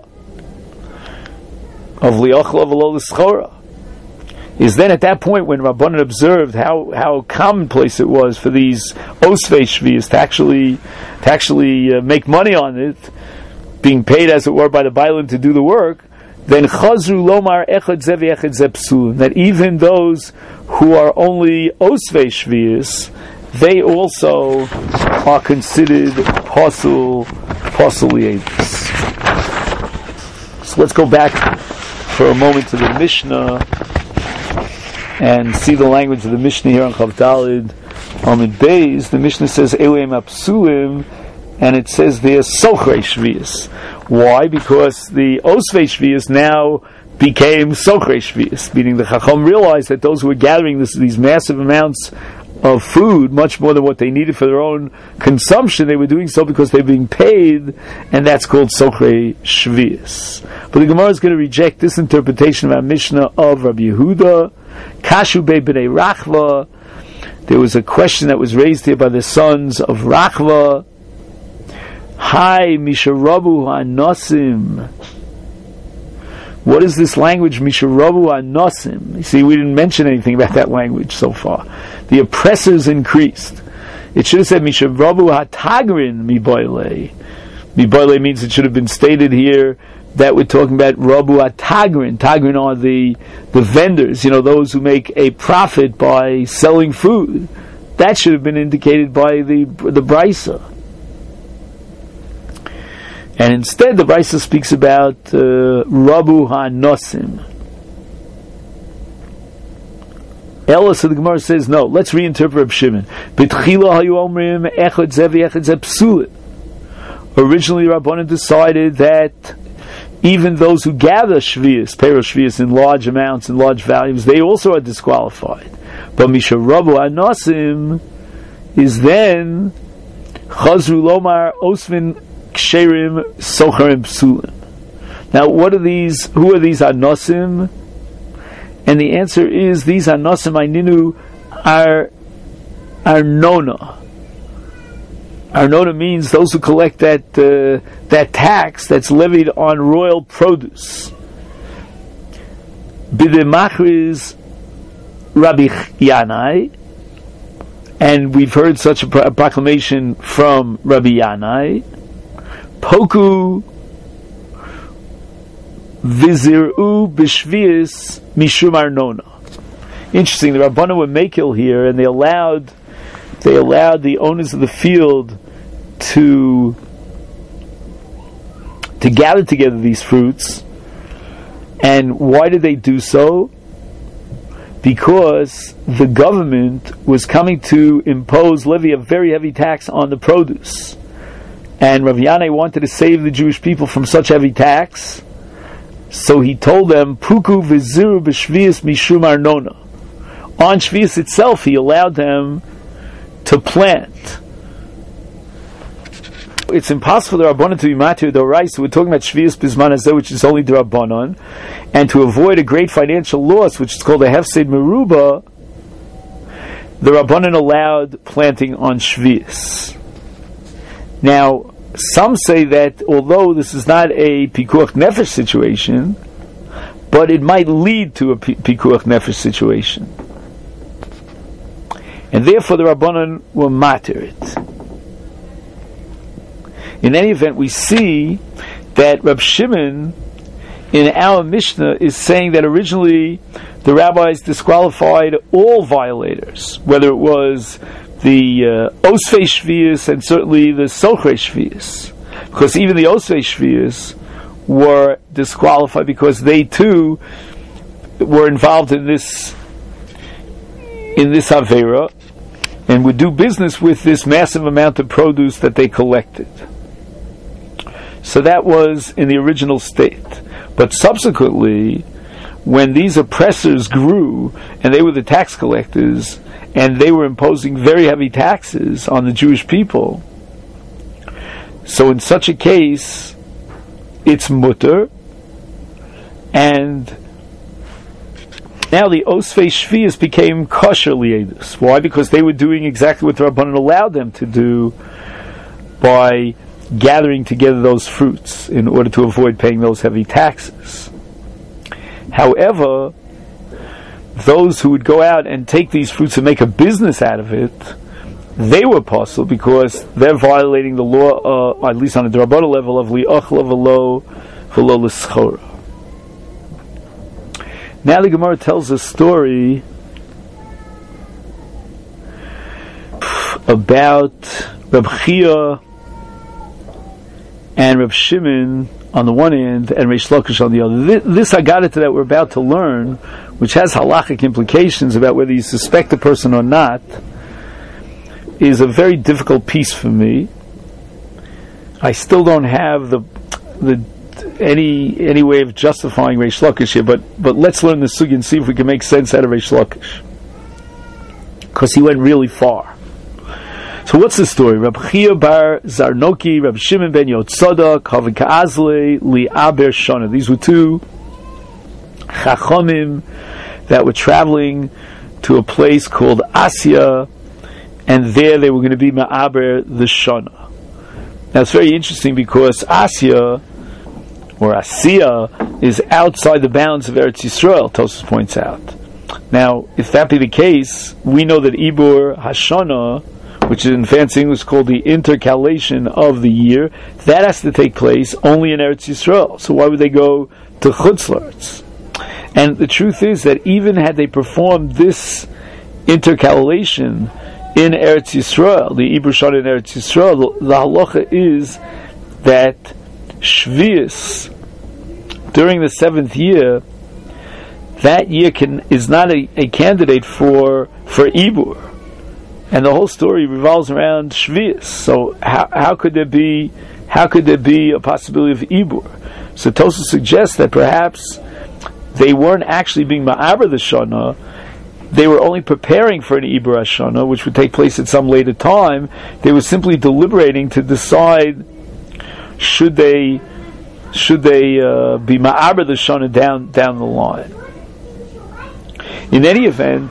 of Li'ochla V'lo L'schora. Is then at that point when Rabbanan observed how, how commonplace it was for these Osvei Shvius to actually to actually uh, make money on it, being paid as it were by the Bailim to do the work, then Chazru Lomar Echad Ze V'Echad Ze Psulim, that even those who are only Osvei Shvius, they also are considered Pasul Pasul Yedus. So let's go back for a moment to the Mishnah and see the language of the Mishnah here on Chav Dalid Amid Beis. The Mishnah says Eleim Apsulim, and it says there Sochrei Shvius. Why? Because the Osvei Shvius now became Sochrei Shvius, meaning the Chacham realized that those who were gathering this, these massive amounts of food, much more than what they needed for their own consumption, they were doing so because they were being paid, and that's called Sochrei Shvius. But the Gemara is going to reject this interpretation of our Mishnah of Rabbi Yehuda. Kashu Bei B'nei Rachva. There was a question that was raised here by the sons of Rachva. Hi Misharabu Hanosim. What is this language, Misharabu Hanosim? You see, we didn't mention anything about that language so far. The oppressors increased. It should have said Misharabu Hatagrin Miboile. Miboile means it should have been stated here that we're talking about Rabu Atagrin. Tagrin are the the vendors, you know, those who make a profit by selling food. That should have been indicated by the the Brisa. And instead, the Brisa speaks about uh, Rabu HaNosim. Ella, so the Gemara says, no, let's reinterpret Reb Shimon. B'tchila hayu omrim echad ze v'echad ze psulim. Originally, Rabbanan decided that even those who gather shvius, payroll shvius in large amounts, in large volumes, they also are disqualified. But Misha Rabu Anosim is then Chazru Lomar Osvin Ksherim Socharim Psulim. Now, what are these? Who are these Anosim? And the answer is these Anosim Aininu are Arnona. Arnona means those who collect that uh, that tax that's levied on royal produce. B'demachriz Rabbi Yanai, and we've heard such a, pro- a proclamation from Rabbi Yanai. Poku viziru b'shvius mishum Arnona. Interesting. The Rabbanan were makil here, and they allowed they allowed the owners of the field to to gather together these fruits. And why did they do so? Because the government was coming to impose, levy a very heavy tax on the produce. And Rav Yanai wanted to save the Jewish people from such heavy tax, so he told them, Puku viziru b'shvius mishum Arnona. On Shvius itself, he allowed them to plant. It's impossible for the Rabbanon to be matir d'oraisa. We're talking about Shvius Bizman Hazeh, which is only the Rabbanon, and to avoid a great financial loss, which is called a Hefsed Meruba, the Rabbanon allowed planting on Shvius. Now, some say that although this is not a Pikuach Nefesh situation, but it might lead to a P- Pikuach Nefesh situation. And therefore the Rabbanon will matir it. In any event, we see that Reb Shimon in our Mishnah is saying that originally the rabbis disqualified all violators, whether it was the uh, Osvei Shvius and certainly the Sochrei Shvius, because even the Osvei Shvius were disqualified because they too were involved in this in this Avera and would do business with this massive amount of produce that they collected. So that was in the original state. But subsequently, when these oppressors grew, and they were the tax collectors, and they were imposing very heavy taxes on the Jewish people, so in such a case, it's mutter, and now the Osvei Shvius became kosher liedus. Why? Because they were doing exactly what the Rabbanan allowed them to do by gathering together those fruits in order to avoid paying those heavy taxes. However, those who would go out and take these fruits and make a business out of it, they were possible because they're violating the law, uh, at least on a D'Rabbanan level, of li'achla v'lo v'lo l'schora. Now the Gemara tells a story about Reb Chia and Reb Shimon on the one hand and Reish Lakish on the other. This, this Haggadah that we're about to learn, which has halachic implications about whether you suspect a person or not, is a very difficult piece for me. I still don't have the the any any way of justifying Reish Lakish here, but but let's learn the sugi and see if we can make sense out of Reish Lakish, because he went really far. So what's the story? Reb Chia bar Zarnoki, Reb Shimon ben Yotzada, Kavik Azle, Li Aber Shana. These were two Chachomim that were traveling to a place called Asya, and there they were going to be Ma'aber the Shana. Now it's very interesting because Asya, or Asiya, is outside the bounds of Eretz Yisrael, Tosfos points out. Now, if that be the case, we know that Ibur Hashana, which is in fancy English called the intercalation of the year, that has to take place only in Eretz Yisrael. So why would they go to Chutz La'aretz? And the truth is that even had they performed this intercalation in Eretz Yisrael, the Ibur Shana in Eretz Yisrael, the, the halacha is that Shvius, during the seventh year, that year can is not a, a candidate for for Ibur. And the whole story revolves around Shvius. So how how could there be how could there be a possibility of Ibur? So Tosfos suggests that perhaps they weren't actually being Ma'aber the Shana, they were only preparing for an Ibur Hashana, which would take place at some later time. They were simply deliberating to decide should they should they uh, be Ma'aber the Shana down down the line. In any event,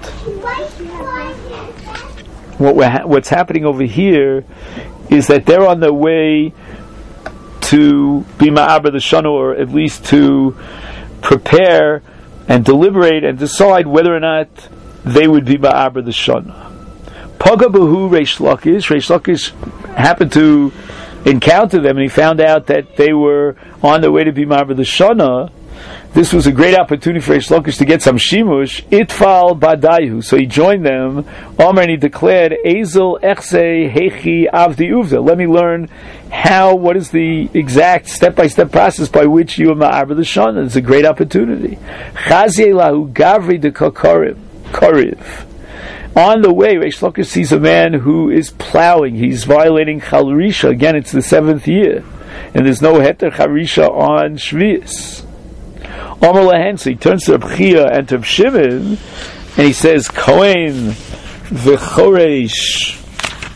what we're ha- what's happening over here is that they're on their way to be Ma'aber the Shana, or at least to prepare and deliberate and decide whether or not they would be Ma'aber the Shana. Pagabahu Reish Lakish. Reish Lakish happened to encounter them, and he found out that they were on their way to be Ma'aber the Shana. This was a great opportunity for Reish Lakish to get some shimush. Itfal badayu. So he joined them. Omer, and he declared, Ezel echse hechi avdi uvda. Let me learn how, what is the exact step-by-step process by which you are Ma'aber the Shana. It's a great opportunity. Chazi lahu gavri de kokorim. Koriv. On the way, Reish Lakish sees a man who is plowing. He's violating Chal Risha. Again, it's the seventh year. And there's no Heter Chal Risha on Shvius. Omer lahen, so he turns to Reb Chia and to Reb Shimon, and he says, Kohen v'choresh,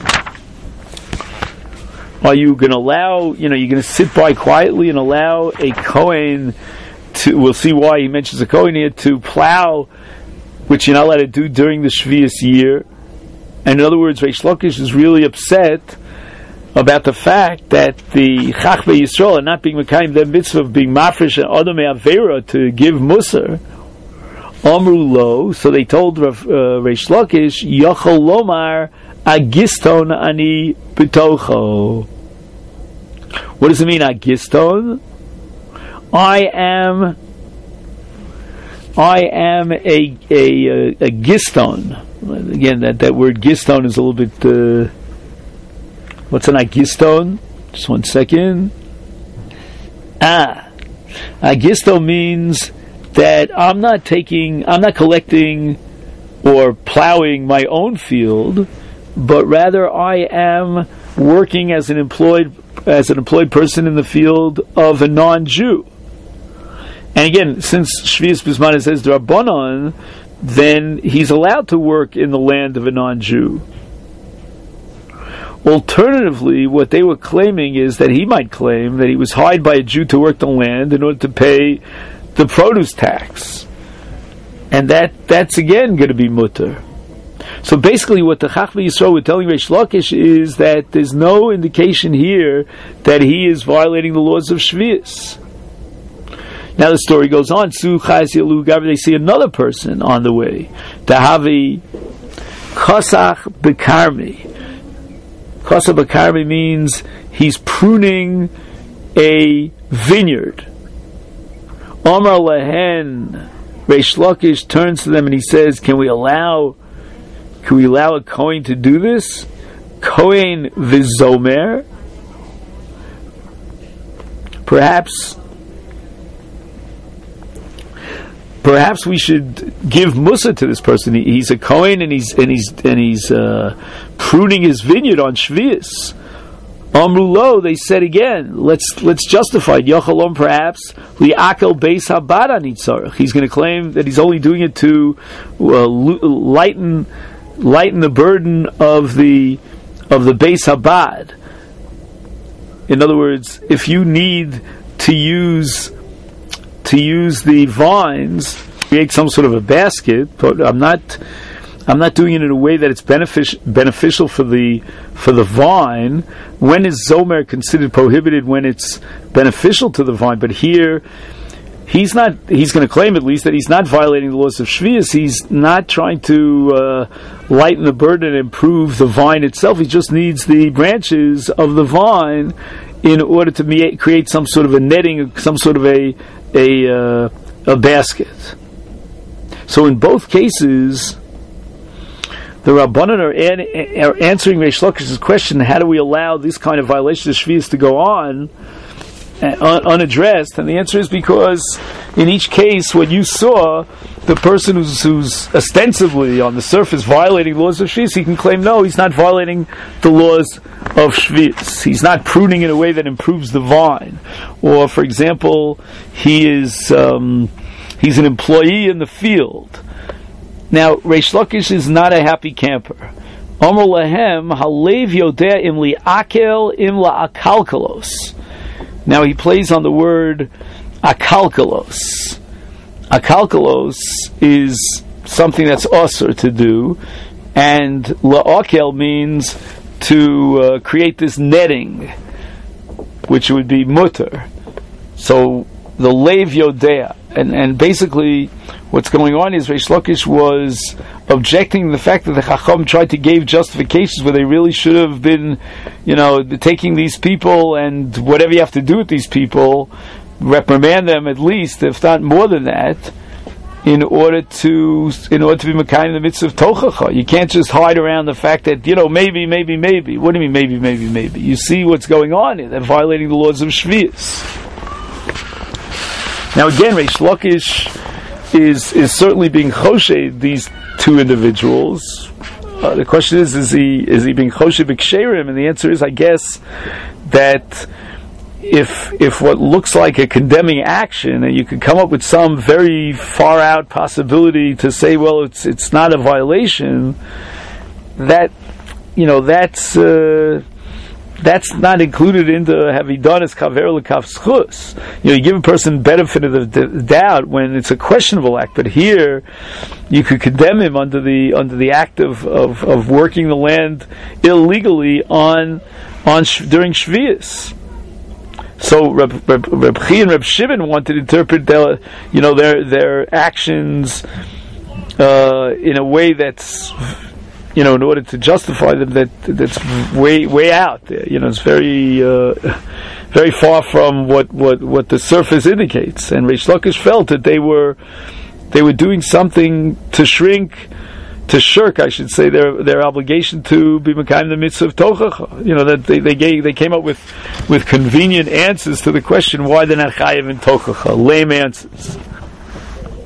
are you going to allow, you know, you're going to sit by quietly and allow a Kohen to, we'll see why he mentions a Kohen here, to plow, which you're not allowed to do during the Shvius year. And in other words, Reish Lakish is really upset about the fact that the Chachmei Yisrael are not being Mekayim their mitzvah of being Mafresh and Adamei Avera to give Musar. Amru lo, so they told uh, Reish Lakish, Yochol Lomar Agiston Ani B'tocho. What does it mean, Agiston? I am I am a a, a, a giston. Again, that, that word giston is a little bit. Uh, what's an agiston? Just one second. Ah, agiston means that I'm not taking, I'm not collecting or plowing my own field, but rather I am working as an employed as an employed person in the field of a non-Jew. And again, since Shvius Bisman says D'Rabbanan, then he's allowed to work in the land of a non-Jew. Alternatively, what they were claiming is that he might claim that he was hired by a Jew to work the land in order to pay the produce tax. And that that's again going to be mutter. So basically what the Chachmei Yisrael were telling Reish Lakish is that there's no indication here that he is violating the laws of Shvius. Now the story goes on. They see another person on the way. Dahavi Kosach Bekarmi. Kosach Bekarmi means he's pruning a vineyard. Omar Lehen, Reish Lakish turns to them and he says, "Can we allow, can we allow a Kohen to do this? Kohen v'zomer? Perhaps." Perhaps we should give Musa to this person. He, he's a Kohen and he's and he's and he's uh, pruning his vineyard on Shvius. Amrulo, they said again. Let's let's justify it. Yochalom, perhaps li'akel beis habad anitzarech. He's going to claim that he's only doing it to uh, lighten lighten the burden of the of the beis habad. In other words, if you need to use to use the vines, create some sort of a basket, but I'm not I'm not doing it in a way that it's benefic- beneficial for the for the vine. When is Zomer considered prohibited? When it's beneficial to the vine? But here, he's not. He's going to claim at least that he's not violating the laws of Shvius. He's not trying to uh, lighten the burden and improve the vine itself. He just needs the branches of the vine in order to me- create some sort of a netting, some sort of a a uh, a basket. So in both cases, the Rabbanan are, an, are answering Reish Lakish's question: how do we allow this kind of violation of Shvius to go on uh, un- unaddressed? And the answer is because in each case, when you saw the person who's, who's ostensibly on the surface violating the laws of Shvius, he can claim no, he's not violating the laws of Shvius. He's not pruning in a way that improves the vine. Or, for example, he is um, he's an employee in the field. Now, Reish Lakish is not a happy camper. Omer lahem halev yodeh im li'akel im la'akalkalos. Now he plays on the word akalkalos. Akalkalos is something that's osur to do, and la'akel means to uh, create this netting, which would be mutter. So the lev yodea, and and basically what's going on is Reish Lakish was objecting to the fact that the Chacham tried to give justifications where they really should have been, you know, taking these people and whatever you have to do with these people, reprimand them at least, if not more than that, in order to in order to be Mekayim in the midst of Tochacha. You can't just hide around the fact that, you know, maybe, maybe, maybe. What do you mean maybe, maybe, maybe? You see what's going on here. They're violating the laws of Shvius. Now again, Reish Lakish is is certainly being choshed these two individuals. Uh, the question is, is he is he being choshed b'ksherim? And the answer is, I guess, that if if what looks like a condemning action, and you could come up with some very far out possibility to say, well, it's it's not a violation, that you know that's uh, that's not included into have he done as kaver l'kav schus. You know, you give a person benefit of the d- doubt when it's a questionable act, but here you could condemn him under the under the act of, of, of working the land illegally on on during Shvius. So Reb, Reb, Reb Chi and Reb Shimon wanted to interpret their, you know, their their actions uh, in a way that's, you know, in order to justify them, that that's way way out there. You know, it's very uh, very far from what, what, what the surface indicates. And Reish Lakish felt that they were they were doing something to shrink, to shirk, I should say, their their obligation to be Mekayim in the midst of Tochacha. You know, that they they gave, they came up with with convenient answers to the question why they're not Chayiv in Tochacha, lame answers.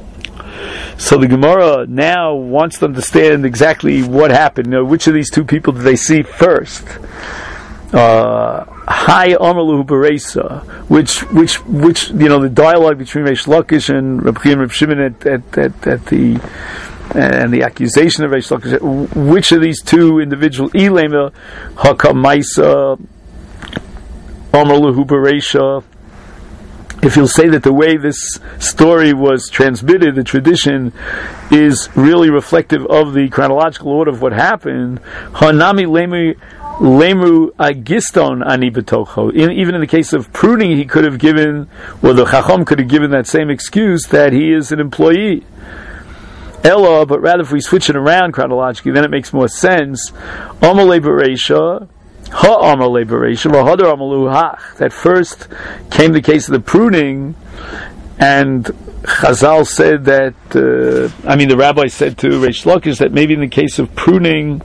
So the Gemara now wants to understand exactly what happened. You know, which of these two people did they see first? Uh, Hi Amalu Beresa, which, which, which, you know, the dialogue between Reish Lakish and Reb Chia and Reb Shimon at, at, at, at the, and the accusation of Reish Lakish, which of these two individuals, Ilema, Hakam Maisa, Amalu Beresa, if you'll say that the way this story was transmitted, the tradition, is really reflective of the chronological order of what happened, Hanami Lemu Lemru Agiston Ani Betocho. Even in the case of pruning, he could have given, or the Chacham could have given that same excuse that he is an employee. Ella, but rather if we switch it around chronologically, then it makes more sense. Amalei Bereisha, Ha-Amalei Bereisha, V'Hadar Amalu Hach. That first came the case of the pruning, and Chazal said that, uh, I mean the rabbi said to Reish Lakish that maybe in the case of pruning,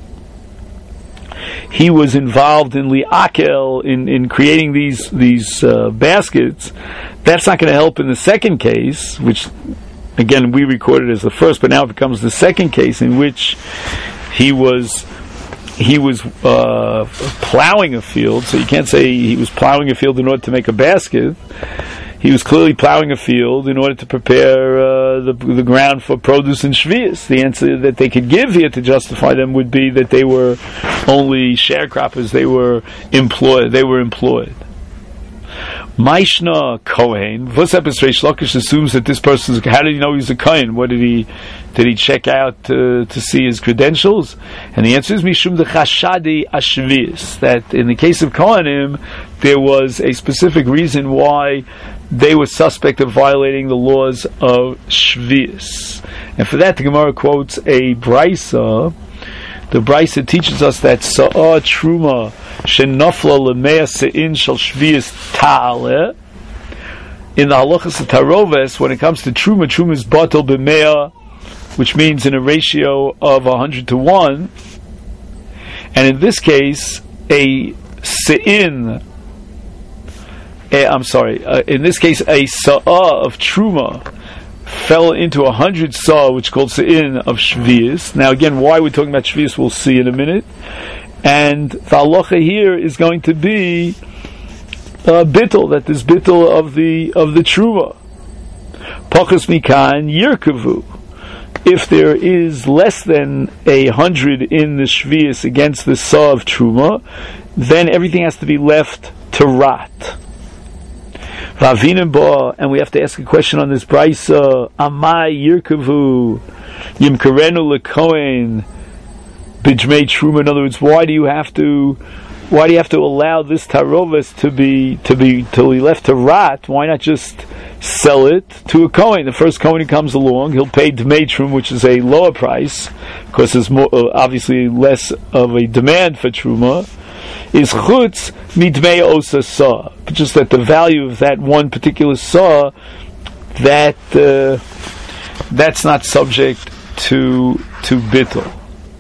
he was involved in liakel, in, in creating these these uh, baskets. That's not going to help in the second case, which again we recorded as the first, but now it becomes the second case in which he was he was uh, plowing a field. So you can't say he was plowing a field in order to make a basket. He was clearly plowing a field in order to prepare uh, the, the ground for produce and shvius. The answer that they could give here to justify them would be that they were only sharecroppers. They were employed. They were employed. Maishna Kohen. Vosepis Reish Lakish assumes that this person is. How did he know he's a Kohen? What did he did he check out to, to see his credentials? And the answer is Mishum the Chashadi Ashvius. That in the case of Kohanim, there was a specific reason why they were suspect of violating the laws of Shvius. And for that, the Gemara quotes a Brisa. The Brisa teaches us that Sa'ah Truma Shenafla Lemea Se'in Shal Shvius Ta'ale. In the Halachas of Taroves, when it comes to Truma, Truma is Batal B'mea, which means in a ratio of one hundred to one. And in this case, a Se'in, Uh, I'm sorry, uh, in this case, a sa'ah of truma fell into a hundred sa'ah, which is called sa'in of shvius. Now again, why we're talking about shvius, we'll see in a minute. And the halacha here is going to be uh, bittul, that is bittul of the of the truma. Pachas mikan yirkavu. If there is less than a hundred in the shvius against the sa'ah of truma, then everything has to be left to rot. And we have to ask a question on this brisa. Amai yirkavu yimkarenu lekohen b'jmei truma. In other words, why do you have to? Why do you have to allow this tarovis to be to be to be left to rot? Why not just sell it to a kohen? The first kohen who comes along, he'll pay dmei truma, which is a lower price, because there's more, uh, obviously less of a demand for truma. Is chutz midmei osa saw, just that the value of that one particular saw, that uh, that's not subject to to bittul.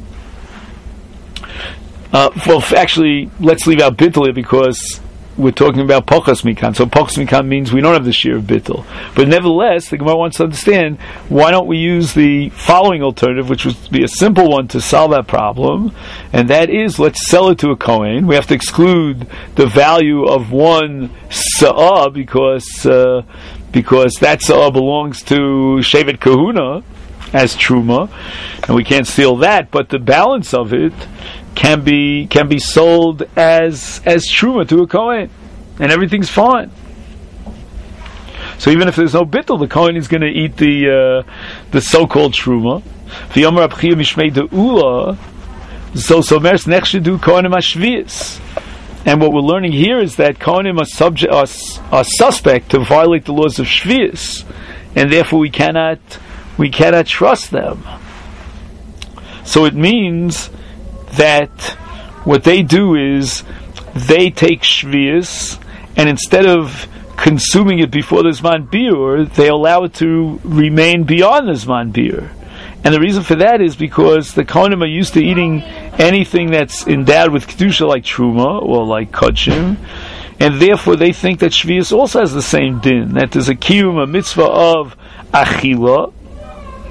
Uh, well, actually, let's leave out bittul here because we're talking about pachas mikan. So pachas mikan means we don't have the shear of bittul. But nevertheless, the Gemara wants to understand, why don't we use the following alternative, which would be a simple one to solve that problem, and that is, let's sell it to a kohen. We have to exclude the value of one sa'ah because uh, because that sa'ah belongs to Shevet Kahuna as truma, and we can't steal that, but the balance of it can be can be sold as as truma to a kohen, and everything's fine. So even if there's no bittul, the kohen is going to eat the uh, the so-called truma. V'yomer Reb Chia mishmei de'ula, so so mers nechshedu kohenim hashvius. And what we're learning here is that kohenim are subject are, are suspect to violate the laws of shvius, and therefore we cannot we cannot trust them. So it means that what they do is they take shvius, and instead of consuming it before the Zman Biur, they allow it to remain beyond the Zman Biur. And the reason for that is because the Kohanim are used to eating anything that's endowed with Kedusha, like Truma or like Kodshim, and therefore they think that shvius also has the same din, that there's a kiyum, a mitzvah of achila,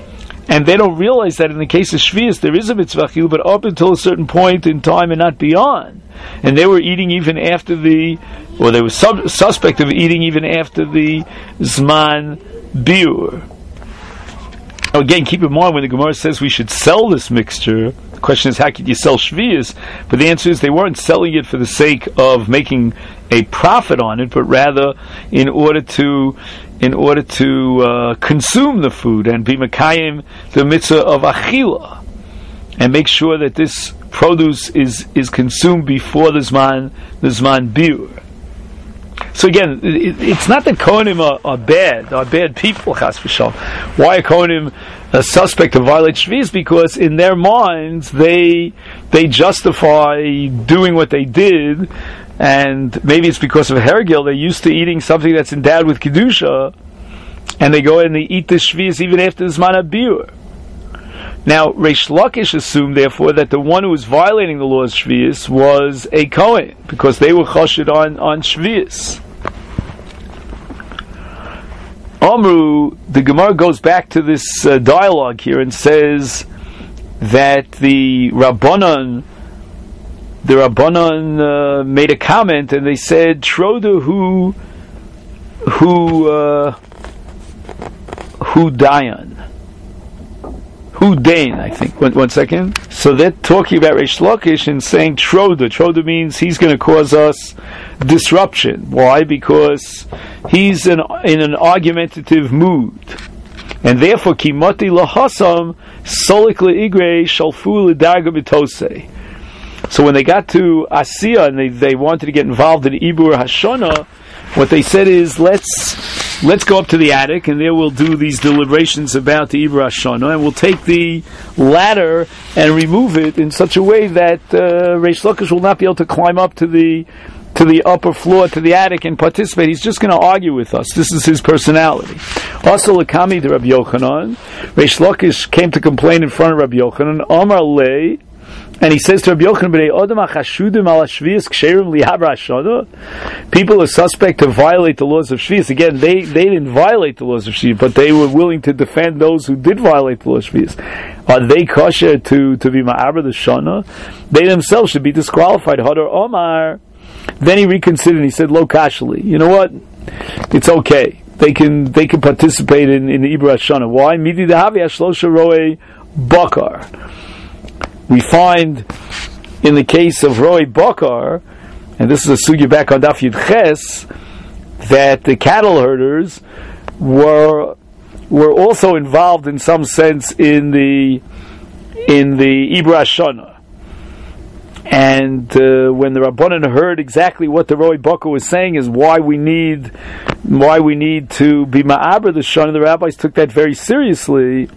and they don't realize that in the case of Shvius there is a mitzvah achila, but up until a certain point in time and not beyond. And they were eating even after the, or they were sub- suspect of eating even after the Zman Biur. Now again, keep in mind when the Gemara says we should sell this mixture, the question is how could you sell Shvius? But the answer is they weren't selling it for the sake of making a profit on it, but rather in order to in order to uh, consume the food and be Mekayim the mitzvah of Achila, and make sure that this produce is, is consumed before the Zman, the Zman Biur. So again, it, it's not that Kohanim are, are bad, are bad people, chas v'shalom. Why are Kohanim a suspect of violate Shvius? Because in their minds, they they justify doing what they did, and maybe it's because of Hergil, they're used to eating something that's endowed with Kedusha, and they go and they eat the Shvius even after the Zman HaBiur. Now, Reish Lakish assumed, therefore, that the one who was violating the laws of Shvius was a Kohen, because they were choshed on, on Shvius. Amru, the Gemara goes back to this uh, dialogue here and says that the Rabbanon, the Rabbanon uh, made a comment, and they said, Troda who, who, uh, who Dayan. Who Dain, I think. One, one second. So they're talking about Reish Lakish and saying Troda. Troda means he's going to cause us disruption. Why? Because he's in, in an argumentative mood. And therefore, Kimoti lahasam solik leigre shalfu ledarga bitose. So when they got to Asiya and they, they wanted to get involved in Ibur Hashana, what they said is, let's let's go up to the attic, and there we'll do these deliberations about the Ibur Hashana, and we'll take the ladder and remove it in such a way that uh, Reish Lakish will not be able to climb up to the to the upper floor, to the attic, and participate. He's just going to argue with us. This is his personality. Also, Lakami to Rabbi Yochanan, Reish Lakish came to complain in front of Rabbi Yochanan, Amar Lei, and he says to Rabbi Yochanan, people are suspect to violate the laws of Shvius. Again, they, they didn't violate the laws of Shvius, but they were willing to defend those who did violate the laws of Shvius. Are they kosher to, to be ma'aber the Shana? They themselves should be disqualified. Hadar Omar. Then he reconsidered and he said, Lo kashli. You know what? It's okay. They can they can participate in, in the Ibur Hashana. Why? Midi dehavi hashlosha roe bakar. We find in the case of Roy Bakar, and this is a sugya back on Daf Yud Ches, that the cattle herders were were also involved in some sense in the in the Ibur Hashana. And uh, when the Rabbanan heard exactly what the Roy Bakar was saying is why we need why we need to be ma'aber the Shana, the rabbis took that very seriously.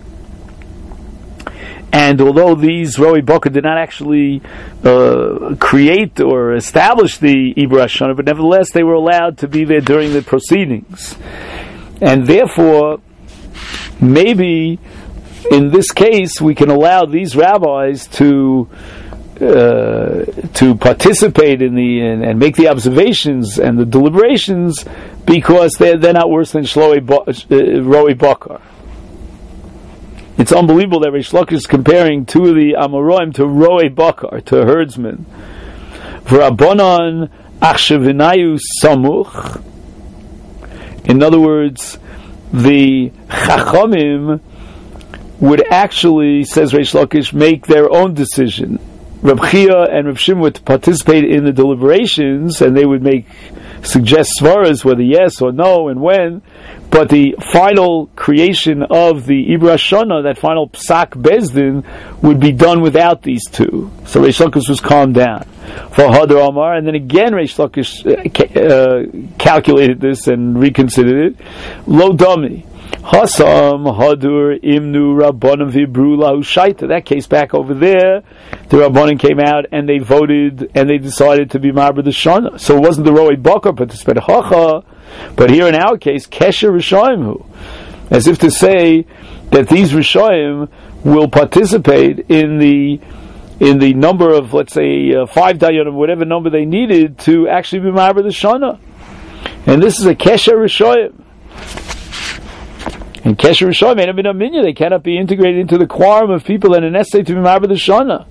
And although these Roi Bakar did not actually uh, create or establish the Ibur Hashana, but nevertheless they were allowed to be there during the proceedings. And therefore, maybe in this case we can allow these rabbis to uh, to participate in the and, and make the observations and the deliberations, because they're, they're not worse than Shloi ba- uh, Roi Bakar. It's unbelievable that Reish Lakish is comparing two of the Amoraim to Roe Bakar, to herdsmen. V'Rabbanan achshavinayu samuch. In other words, the Chachamim would actually, says Reish Lakish, make their own decision. Reb Chia and Reb Shimon would participate in the deliberations, and they would make suggest svaras whether yes or no and when, but the final creation of the Ibur Hashana, that final psak bezdin, would be done without these two. So Reish Lakish was calmed down for Hadar Omar, and then again Reish Lakish uh, calculated this and reconsidered it. Lo dami Hasam Hadur Imnu Rabbanim Vibru Lahu Shaita. That case back over there, the Rabbanim came out and they voted and they decided to be Ma'aber the Shana. So it wasn't the Roe Bakar participated Hacha, but here in our case, Kesher Rishayimhu, as if to say that these Rishayim will participate in the in the number of, let's say, uh, five dayanim, whatever number they needed to actually be Ma'aber the Shana. And this is a Kesher Rishayim. And Kesher Rishon may not be a minyan. They cannot be integrated into the quorum of people that are necessary to be marba the Shana.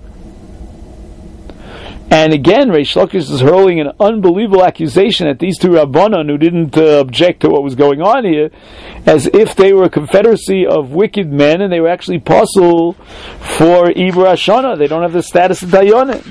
And again, Reish Lakish is hurling an unbelievable accusation at these two Rabbanon who didn't uh, object to what was going on here, as if they were a confederacy of wicked men and they were actually possible for Ibra Shana. They don't have the status of Dayanim.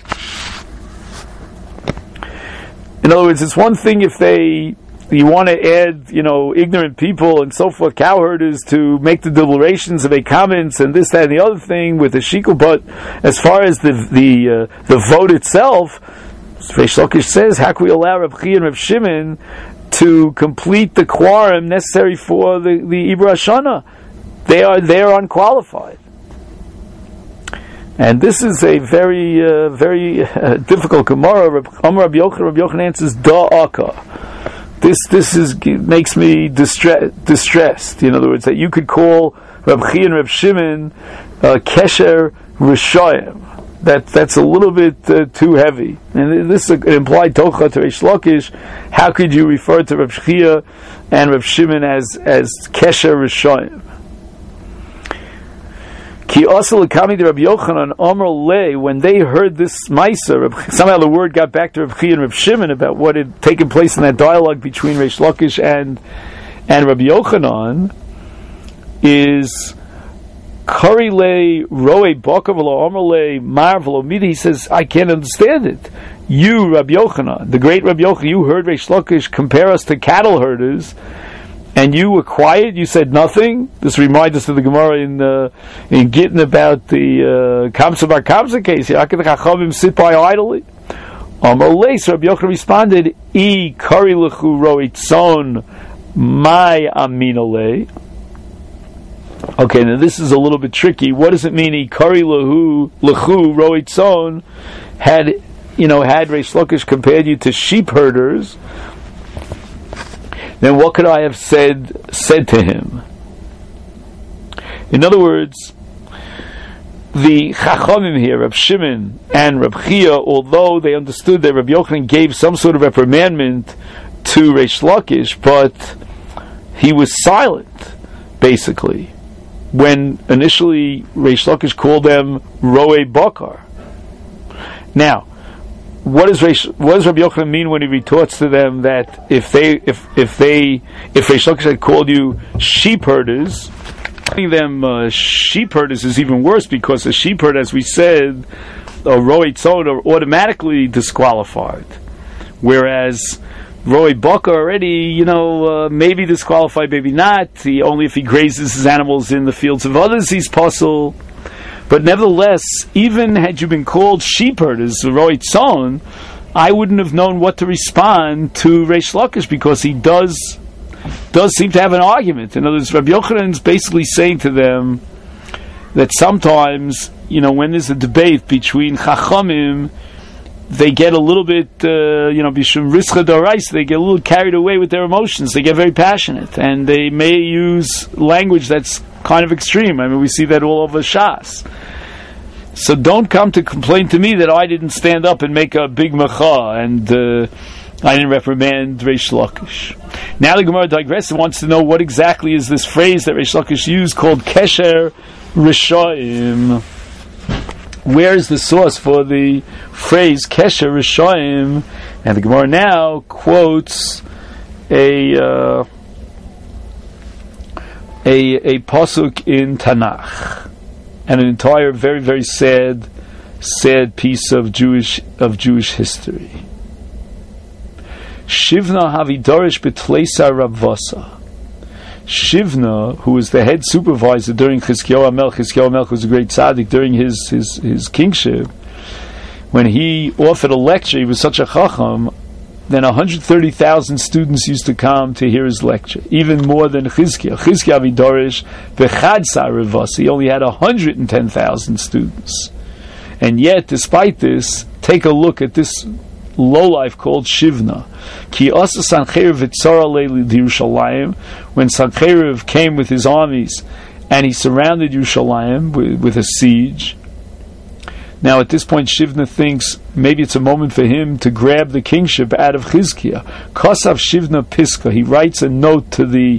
In other words, it's one thing if they, you want to add, you know, ignorant people and so forth, cowherders, to make the deliberations and make comments and this, that, and the other thing with the shikul. But as far as the the uh, the vote itself, Reish Lakish says, how can we allow Reb Chia and Reb Shimon to complete the quorum necessary for the the Ibra Shana? They are they are unqualified. And this is a very, uh, very uh, difficult Gemara. Amar Rabbi Yochanan, Rabbi Yochanan answers, Da'aka. This, this is, makes me distre- distressed. In other words, that you could call Reb Chia and Reb Shimon, uh, Kesher Rishayim. That, that's a little bit uh, too heavy. And this is an implied tocha to Reish Lakish. How could you refer to Reb Chia and Reb Shimon as, as Kesher Rishayim? Ki also l'kami de Rabbi Yochanan Amar Lei, when they heard this Ma'aser, somehow the word got back to Reb Chia and Reb Shimon about what had taken place in that dialogue between Reish Lakish and and Rabbi Yochanan, is Kari Le Roe Baka v'lo Amar Le Mar v'lo Mida. He says, I can't understand it. You, Rabbi Yochanan, the great Rabbi Yochanan, you heard Reish Lakish compare us to cattle herders, and you were quiet, you said nothing. This reminds us of the Gemara in uh, in Gittin about the uh, Kamsa Bar Kamsa case. How can the Chachamim sit by idly? Amar Lei, so Rabbi Yochanan responded, I kari lechu roitzon my amina lei. Okay, now this is a little bit tricky. What does it mean? I kari lechu lechu roitzon. Had you know had Reish Lakish compared you to sheep herders, then what could I have said said to him? In other words, the Chachamim here, Reb Shimon and Reb Chia, although they understood that Reb Yochanan gave some sort of reprimandment to Reish Lakish, but he was silent, basically, when initially Reish Lakish called them Roe Bakar. Now, What does Reish, what does Rabbi Yochanan mean when he retorts to them that if they if if they if Reish Lakish had called you sheep herders, calling them uh, sheep herders is even worse, because a sheep herd, as we said, a roe tzon, are automatically disqualified, whereas roe baka already, you know, uh, maybe disqualified, maybe not. He, only if he grazes his animals in the fields of others, he's puzzled. But nevertheless, even had you been called sheep herders, Roy Tzon, I wouldn't have known what to respond to Reish Lakish, because he does does seem to have an argument. In other words, Rabbi Yochanan's basically saying to them that sometimes, you know, when there's a debate between Chachamim, they get a little bit, uh, you know, bishum rischa d'oraisa, they get a little carried away with their emotions. They get very passionate, and they may use language that's kind of extreme. I mean, we see that all over Shas. So don't come to complain to me that I didn't stand up and make a big macha, and uh, I didn't reprimand Reish Lakish. Now the Gemara digresses and wants to know what exactly is this phrase that Reish Lakish used called Kesher Rishayim. Where is the source for the phrase Kesher Rishayim? And the Gemara now quotes a uh, a a pasuk in Tanakh, and an entire very very sad sad piece of Jewish of Jewish history. Shivna havidorish betleisa Ravasa. Shivna, who was the head supervisor during Chizkiyahu HaMelech, Chizkiyahu HaMelech was a great tzaddik during his, his, his kingship, when he offered a lecture, he was such a chacham, then one hundred thirty thousand students used to come to hear his lecture, even more than Chizkiyahu. Chizkiyahu Vidorish, Bechadsa Revasi, he only had one hundred ten thousand students. And yet, despite this, take a look at this lowlife called Shivna. Ki asa Sancheiriv v'tzara leili Yerushalayim, when Sancheiriv came with his armies and he surrounded Yerushalayim with, with a siege. Now at this point Shivna thinks maybe it's a moment for him to grab the kingship out of Chizkiah. Kosav Shivna Piska, he writes a note to the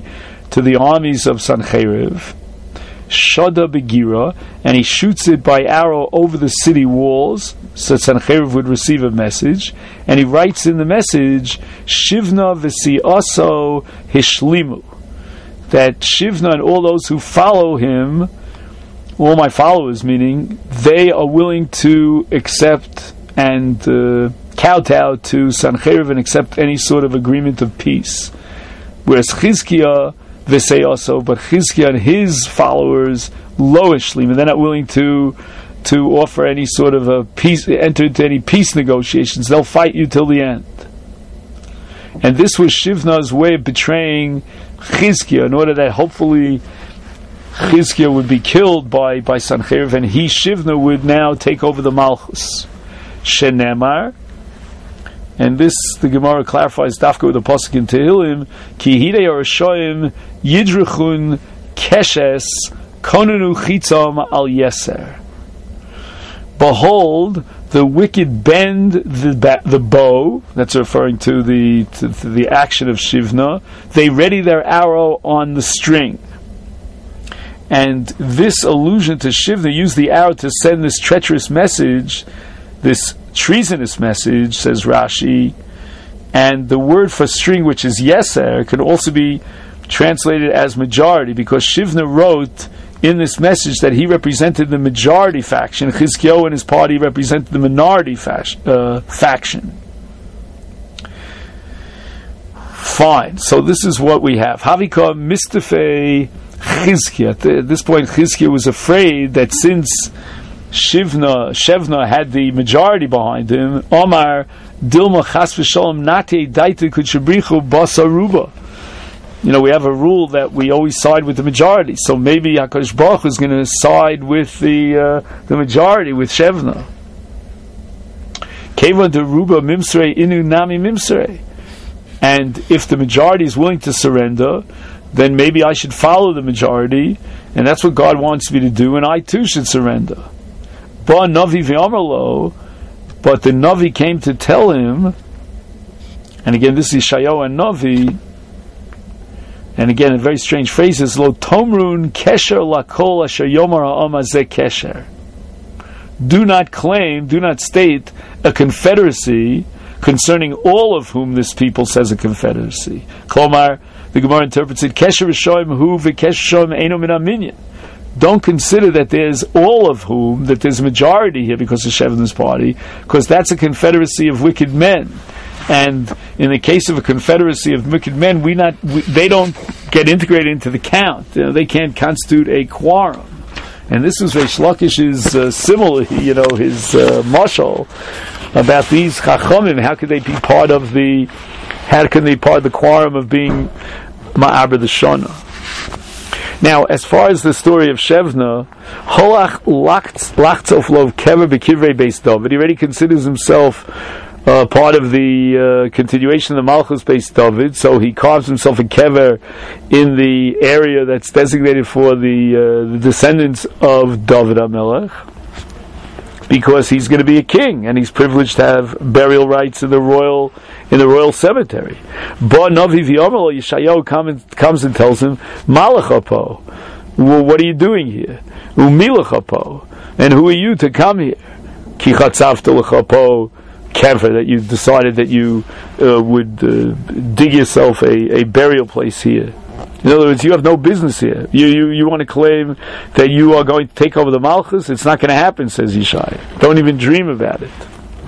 to the armies of Sancheriv. Shada Begira, and he shoots it by arrow over the city walls, so Sancheriv would receive a message, and he writes in the message, Shivna v'si'aso hishlimu, that Shivna and all those who follow him, all my followers, meaning they are willing to accept and uh, kowtow to Sancheriv and accept any sort of agreement of peace. Whereas Chizkiah v'sei also, but Chizkiah and his followers, lo ishlim, and they're not willing to to offer any sort of a peace, enter into any peace negotiations. They'll fight you till the end. And this was Shivna's way of betraying Chizkiah, in order that hopefully Chizkiah would be killed by, by Sancheriv, and he, Shivna, would now take over the Malchus. Shenemar, and this the Gemara clarifies Dafka with the pasuk in Tehillim, Ki hidei orashoim yidruchun keshes konenu chitzam al yeser. Behold, the wicked bend the ba- the bow. That's referring to the to, to the action of Shivna. They ready their arrow on the string. And this allusion to Shivna used the arrow to send this treacherous message, this treasonous message, says Rashi. And the word for string, which is yeser, can also be translated as majority, because Shivna wrote in this message that he represented the majority faction. Chizkiyahu and his party represented the minority fac- uh, faction. Fine. So this is what we have. Havika Mistafei Chizkiah. At this point, Chizkiah was afraid that since Shivna, Shevna had the majority behind him, Omar Dilma Chas v'Shalom Nate Daita Kuchabrichu Basaruba. You know, we have a rule that we always side with the majority. So maybe HaKadosh Baruch Hu is going to side with the uh, the majority, with Shevna. Keva deruba mimsrei inu nami mimsrei. And if the majority is willing to surrender, then maybe I should follow the majority, and that's what God wants me to do, and I too should surrender. Ba Navi v'Amarlo, but the Navi came to tell him, and again this is Yeshayahu and Navi, and again a very strange phrase is Lo Tomrun Kesher Lakol Asher Yomar Ha'am Hazeh Kesher. Do not claim, do not state a confederacy concerning all of whom this people says a confederacy. Klomar, the Gemara interprets it, Kesher Rishoim Hu v'Kesher Rishoim Eino Min HaMinyan. Don't consider that there's all of whom, that there's a majority here because of Shevna's party, because that's a confederacy of wicked men. And in the case of a confederacy of wicked men, we not we, they don't get integrated into the count. You know, they can't constitute a quorum. And this was Reish Lakish's uh, simile, you know, his uh, mashal about these chachomim. How could they be part of the? How can they be part of the quorum of being ma'aber the shana? Now, as far as the story of Shevna, Holach Lachtzof Lov Kever Bekivrei Beis David, he already considers himself uh, part of the uh, continuation of the Malchus Beis David, so he carves himself a kever in the area that's designated for the, uh, the descendants of David HaMelech, because he's going to be a king and he's privileged to have burial rights in the royal in the royal cemetery. Ba Navi v'Amar Yeshayahu comes and tells him, Malachapo, well, what are you doing here? Umilachapo, and who are you to come here? Ki chatzavta lechapo kever, that you decided that you uh, would uh, dig yourself a, a burial place here. In other words, you have no business here. You, you you want to claim that you are going to take over the Malchus? It's not going to happen, says Yeshai. Don't even dream about it.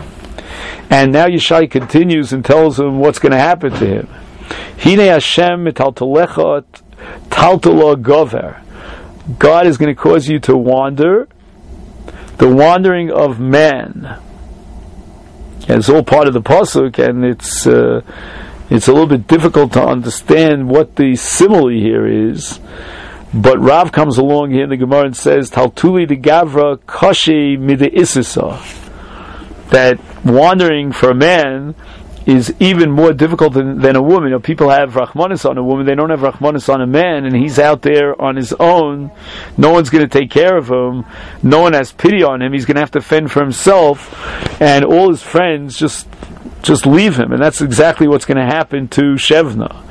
And now Yeshai continues and tells him what's going to happen to him. Hine Hashem metaltalecha taltala gover. God is going to cause you to wander, the wandering of man. And it's all part of the pasuk, and it's uh, it's a little bit difficult to understand what the simile here is. But Rav comes along here in the Gemara and says, Taltuli de Gavra Kashi Mide Isisa, that wandering for a man is even more difficult than, than a woman. You know, people have Rachmanis on a woman, they don't have Rachmanis on a man, and he's out there on his own. No one's going to take care of him. No one has pity on him. He's going to have to fend for himself, and all his friends just just leave him. And that's exactly what's going to happen to Shevna.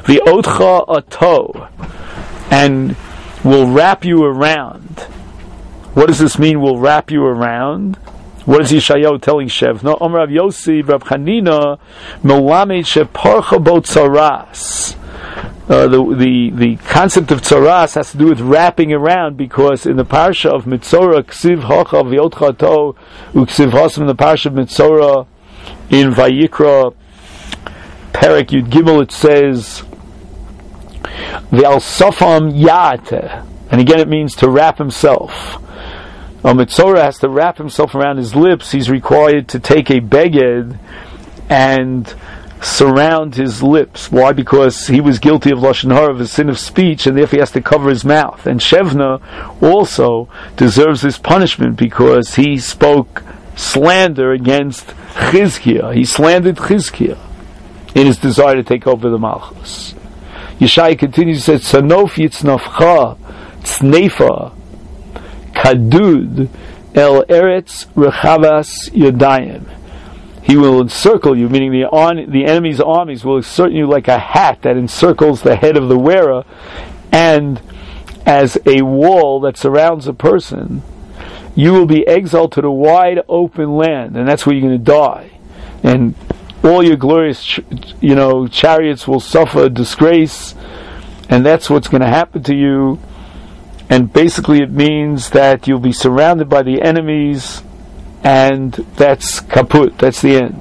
V'otcha ato, and will wrap you around. What does this mean, will wrap you around? What is Yeshayahu telling Shevna? Omer Rav Yossi, Rav Chanina, Melamed sheparcha bo tzaras. Uh, the, the the concept of tzaras has to do with wrapping around, because in the parsha of Mitzorah, Ksiv Hacha V'Yotcha To, Uksiv Hasam, in the parsha of Mitzorah, in Vayikra, Perek Yud Gimel, it says, V'al Sofam Ya'ate, and again it means to wrap himself. A Mitzorah has to wrap himself around his lips. He's required to take a beged and surround his lips. Why? Because he was guilty of Lashon Hara, of a sin of speech, and therefore he has to cover his mouth. And Shevna also deserves this punishment because he spoke slander against Chizkiah. He slandered Chizkiah in his desire to take over the Malchus. Yeshai continues, he says, Tzanof Yitznafcha Tznefa Kadud El Eretz Rechavas Yodayim. He will encircle you, meaning the on, the enemy's armies will encircle you like a hat that encircles the head of the wearer, and as a wall that surrounds a person, you will be exiled to the wide open land, and that's where you're going to die. And all your glorious, ch- you know, chariots will suffer disgrace, and that's what's going to happen to you. And basically it means that you'll be surrounded by the enemies, and that's kaput, that's the end.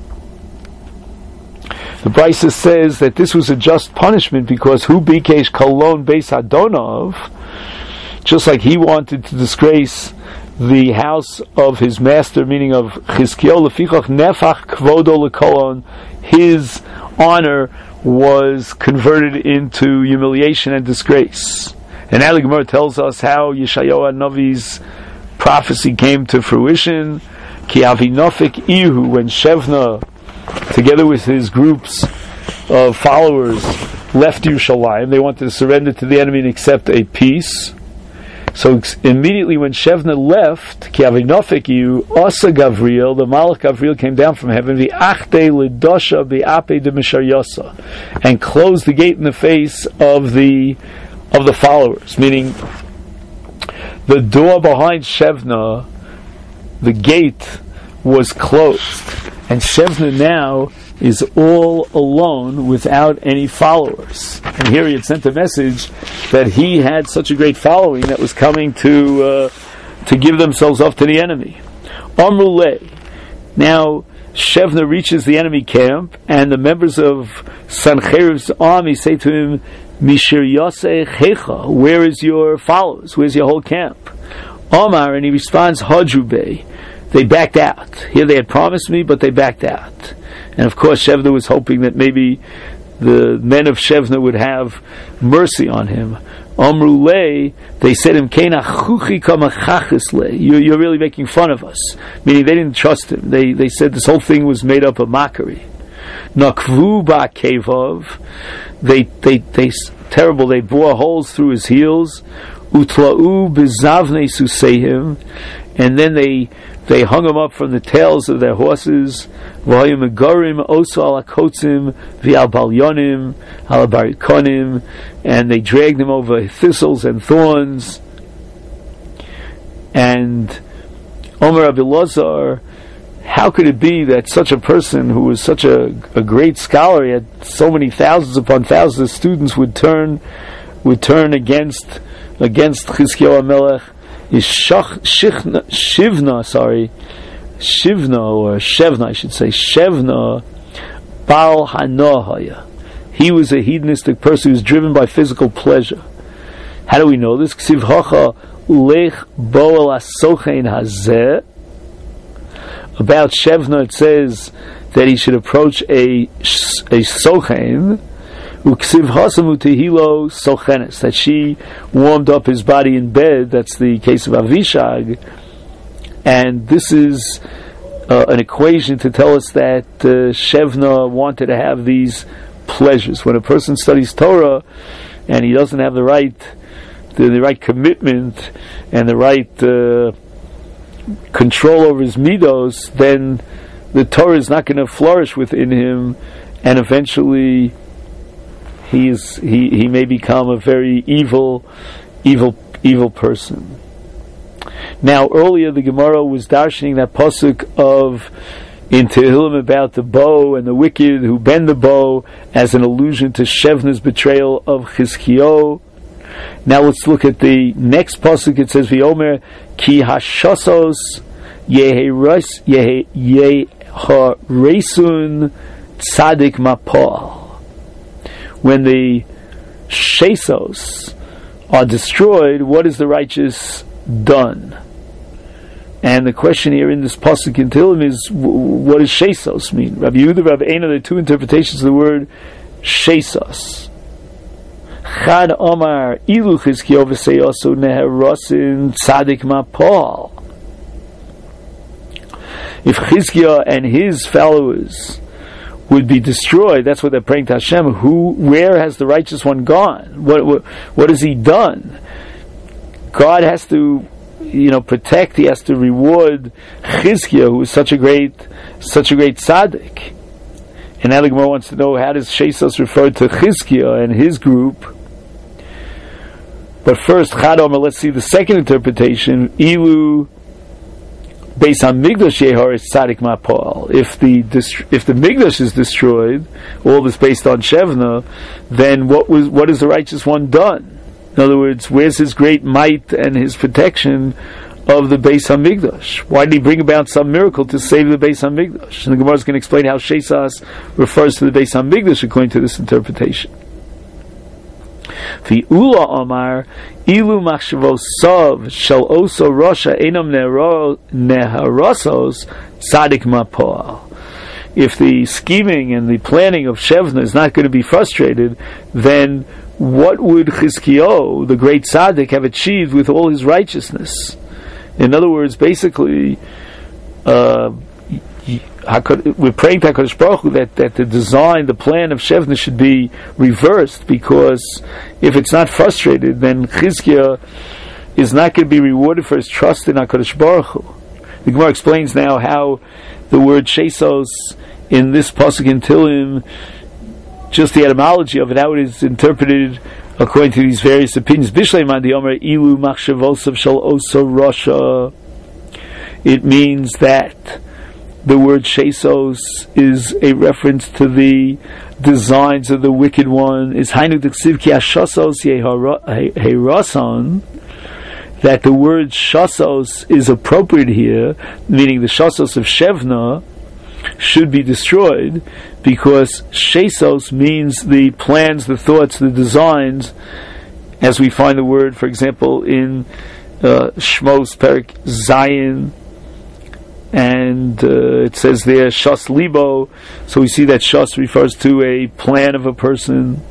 The Brisa says that this was a just punishment because hu bikesh kolon beis Adonov, just like he wanted to disgrace the house of his master, meaning of Chizkiyahu, lefichach nefach kvodo lekolon, his honor was converted into humiliation and disgrace. And now the Gemara tells us how Yeshayahu Hanavi's prophecy came to fruition. Ki avinofik ihu, when Shevna, together with his groups of followers, left Yerushalayim, they wanted to surrender to the enemy and accept a peace. So immediately when Shevna left, Ki avinofik ihu, Asa Gavriel, the Malach Gavriel came down from heaven, V'achte lidosha bi'ape de misharyasa, and closed the gate in the face of the of the followers, meaning the door behind Shevna, the gate was closed, and Shevna now is all alone without any followers. And here he had sent a message that he had such a great following that was coming to uh, to give themselves up to the enemy. Amruleh. Now Shevna reaches the enemy camp, and the members of Sancheriv's army say to him, Mishir Yosei Checha, where is your followers? Where's your whole camp? Omar, and he responds, Hajubei. They backed out. Here they had promised me, but they backed out. And of course, Shevna was hoping that maybe the men of Shevna would have mercy on him. Amrulei, they said him, you're, you're really making fun of us. Meaning they didn't trust him. They they said this whole thing was made up of mockery. Nakvu ba kevov, they they they terrible. They bore holes through his heels. Utla'u bezavnei susehim, and then they they hung him up from the tails of their horses. V'hayim megarim oso al hakotzim v'al balyonim al barikonim, and they dragged him over thistles and thorns. And Omer Rabbi Elazar, how could it be that such a person who was such a, a great scholar, he had so many thousands upon thousands of students, would turn would turn against against Chizkiyahu HaMelech? Is Shivna, Shivna, sorry, Shivna or Shevna, I should say, Shevna Baal Hanohaya. He was a hedonistic person who was driven by physical pleasure. How do we know this? Ksiv Hacha Lech Boel Asochein Hazeh. About Shevna, it says that he should approach a a sochen, uksiv hasamu tehilo sochenes, that she warmed up his body in bed. That's the case of Avishag, and this is uh, an equation to tell us that uh, Shevna wanted to have these pleasures. When a person studies Torah and he doesn't have the right the, the right commitment and the right uh, control over his midos, then the Torah is not going to flourish within him, and eventually he is he, he may become a very evil, evil, evil person. Now, earlier the Gemara was darshaning that pasuk of in Tehillim about the bow and the wicked who bend the bow as an allusion to Shevna's betrayal of Chizkiyo. Now let's look at the next pasuk. It says, "V'omer ki hashosos yeharesun tzadik mapol." When the shesos are destroyed, what is the righteous done? And the question here in this pasuk in Tehillim is, what does shesos mean? Rabbi Yehuda, Rabbi Eina, there are two interpretations of the word shesos. Chad Omar ilu Chizkiyo v'seyosu neharosin tzadik mapol. If Chizkiyo and his followers would be destroyed, that's what they're praying to Hashem. Who, where has the righteous one gone? What, what, what has he done? God has to, you know, protect. He has to reward Chizkiah, who is such a great, such a great tzaddik. And now the Gemara wants to know, how does Shesos refer to Chizkiah and his group? But first, Chad Omer, let's see the second interpretation. Ilu based on Migdash Yehoris Tzadik Mapol. If the if the Migdash is destroyed, all this based on Shevna, then what was what has the righteous one done? In other words, where's his great might and his protection of the Beis HaMikdash? Why did he bring about some miracle to save the Beis HaMikdash? And the Gemara is going to explain how Shesas refers to the Beis HaMikdash according to this interpretation. V'ula Omar ilu machshavosav shel oso rosha enam neharasos tzadik mapol. If the scheming and the planning of Shevna is not going to be frustrated, then what would Chizkiyo, the great tzaddik, have achieved with all his righteousness? In other words, basically, uh, we're praying to HaKadosh Baruch Hu that, that the design, the plan of Shevna should be reversed, because if it's not frustrated, then Chizkiya is not going to be rewarded for his trust in HaKadosh Baruch Hu. The Gemara explains now how the word Shesos in this pasuk in Tehillim, just the etymology of it, how it is interpreted according to these various opinions. Bishleiman di Omer ilu machshavosav shel oso rosha. It means that the word Shesos is a reference to the designs of the wicked one. Is hainu d'chsiv ki hashosos yeharason, that the word Shosos is appropriate here, meaning the Shosos of Shevna should be destroyed, because Shesos means the plans, the thoughts, the designs, as we find the word, for example, in uh, Shmos Perik Zayin, and uh, it says there Shos Libo, so we see that Shos refers to a plan of a person.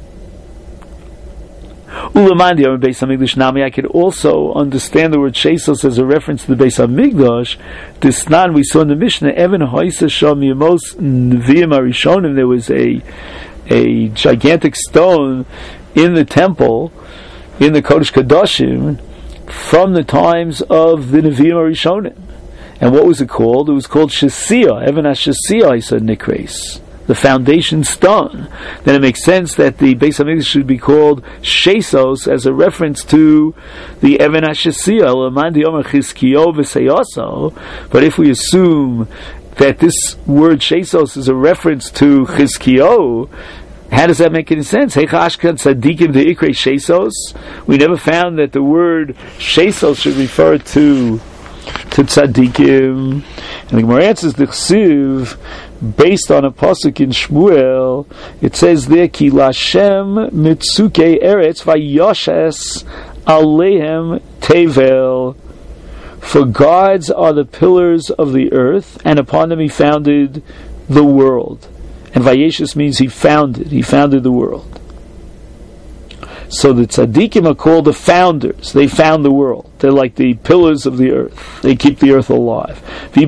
Ulamandi on Beis Hamikdash Nami, I could also understand the word Shesos as a reference to the Beis Hamikdash. This nan we saw in the Mishnah, Evan Hoisa Sham Yemos Neviim Arishonim, there was a a gigantic stone in the temple, in the Kodesh Kadoshim, from the times of the Neviim Arishonim. And what was it called? It was called Shesiyah, Evan HaShesiyah, I said Nikres, the foundation stone. Then it makes sense that the Beis Hamikdash should be called Shesos as a reference to the Evan HaShesiyah, L'mandi Omer Chizkiyo v'seyoso. But if we assume that this word Shesos is a reference to Chizkiyo, how does that make any sense? We never found that the word Shesos should refer to to tzaddikim. And the Gemara answers the Chsiv based on a pasuk in Shmuel. It says there, Ki Lashem mitzuke eretz vayoshes alehem tevel. For gods are the pillars of the earth, and upon them he founded the world. And Vayeshes means he founded, he founded the world. So the tzaddikim are called the founders. They found the world. They're like the pillars of the earth. They keep the earth alive.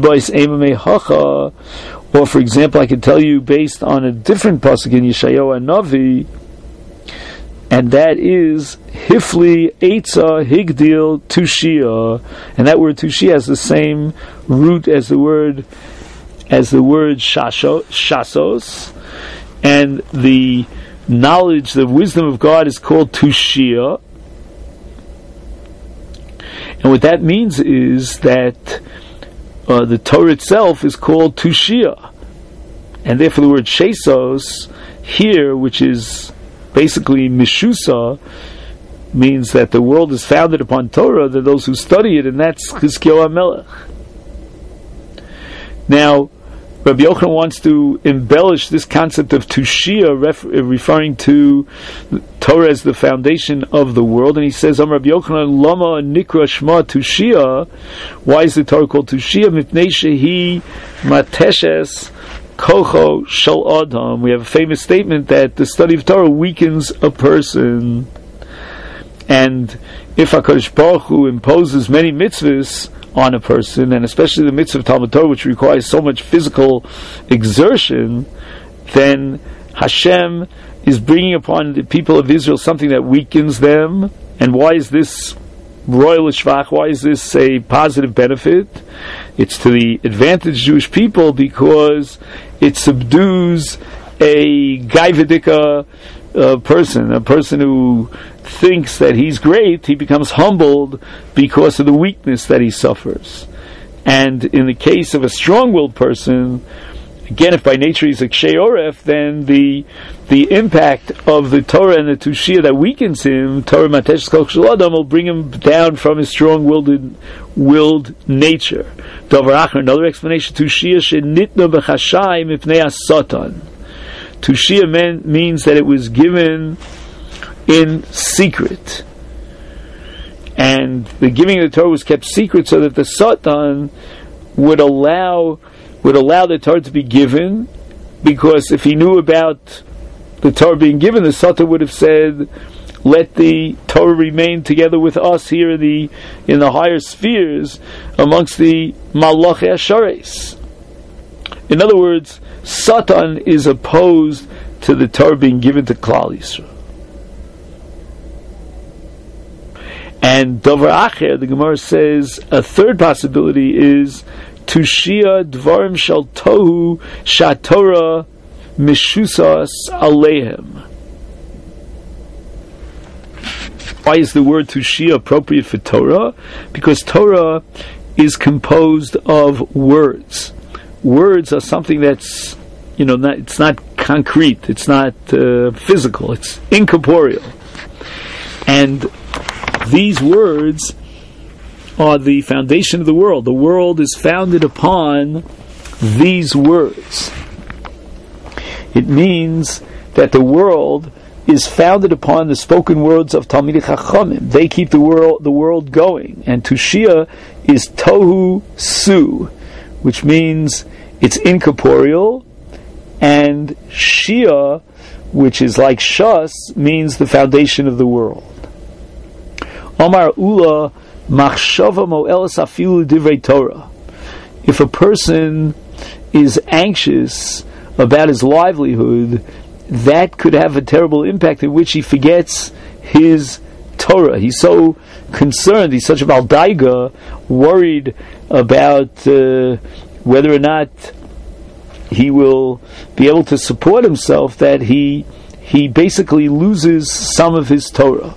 Or for example, I can tell you based on a different pasuk in Yeshayahu Navi, and that is Hifli Eitza Higdil Tushia, and that word Tushia has the same root as the word as the word shasho, shasos, and the knowledge, the wisdom of God is called Tushia. And what that means is that uh, the Torah itself is called Tushia. And therefore the word Shesos here, which is basically Mishusa, means that the world is founded upon Torah, that those who study it, and that's Chizkiyahu HaMelech. Now, Rabbi Yochanan wants to embellish this concept of Tushia, ref- referring to Torah as the foundation of the world, and he says, Am Rabbi Yochanan, Lama Nikra Shma Tushia. Why is the Torah called Tushia? Mipnei shehi mateshes kocho shel adam. We have a famous statement that the study of Torah weakens a person. And if HaKadosh Baruch Hu imposes many mitzvahs on a person, and especially the mitzvah of Talmud Torah, which requires so much physical exertion, then Hashem is bringing upon the people of Israel something that weakens them. And why is this royal shvach? Why is this a positive benefit? It's to the advantage of Jewish people because it subdues a gaivedika uh, person, a person who thinks that he's great. He becomes humbled because of the weakness that he suffers. And in the case of a strong-willed person, again, if by nature he's a Kshei Oref, then the the impact of the Torah and the Tushia that weakens him, Torah Matesh Kol Shel Adam, will bring him down from his strong-willed willed nature. Davar Acher, another explanation, Tushia shenitna b'chashai mipnei as-satan. Tushia mean, means that it was given in secret, and the giving of the Torah was kept secret so that the Satan would allow would allow the Torah to be given, because if he knew about the Torah being given, the Satan would have said, let the Torah remain together with us here in the in the higher spheres amongst the Malachei Hashares. In other words, Satan is opposed to the Torah being given to Klal Yisrael. And Dover Acher, the Gemara says, a third possibility is Tushia Dvarim Shal Tohu Shatorah Mishusas Alehem. Why is the word Tushia appropriate for Torah? Because Torah is composed of words. Words are something that's, you know, not, it's not concrete, it's not uh, physical, it's incorporeal. And these words are the foundation of the world. The world is founded upon these words. It means that the world is founded upon the spoken words of Talmidei Chachamim. They keep the world the world going. And Tushia is Tohu Su, which means it's incorporeal, and Shia, which is like Shas, means the foundation of the world. Omar Ula Machshava Mo'elas Afilu Divrei Torah. If a person is anxious about his livelihood, that could have a terrible impact in which he forgets his Torah. He's so concerned, he's such a baldaiga, worried about uh, whether or not he will be able to support himself, that he he basically loses some of his Torah.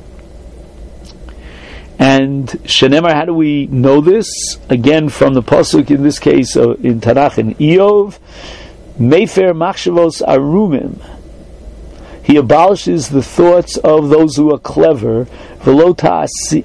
And Shenemar, how do we know this? Again, from the pasuk in this case uh, in Tanakh in Iyov, Mefer Machshavos Arumim. He abolishes the thoughts of those who are clever. V'lo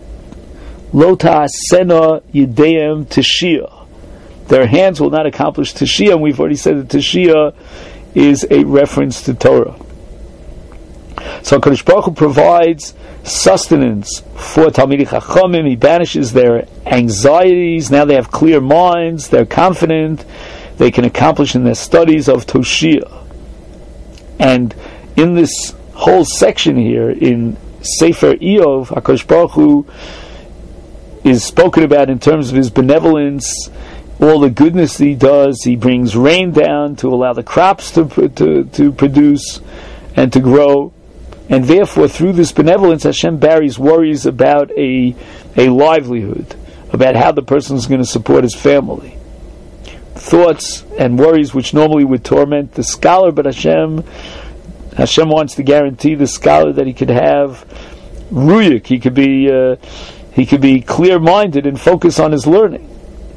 ta'asena yideim teshia. Their hands will not accomplish teshia, and we've already said that teshia is a reference to Torah. So HaKadosh Baruch Hu provides sustenance for Talmidei Chachamim. He banishes their anxieties. Now they have clear minds, they're confident, they can accomplish in their studies of Toshia. And in this whole section here, in Sefer Iyov, HaKadosh Baruch Hu is spoken about in terms of his benevolence, all the goodness that he does. He brings rain down to allow the crops to, to, to produce and to grow. And therefore, through this benevolence, Hashem buries worries about a, a livelihood, about how the person is going to support his family. Thoughts and worries which normally would torment the scholar, but Hashem Hashem wants to guarantee the scholar that he could have ruyuk, he could be uh, he could be clear-minded and focus on his learning.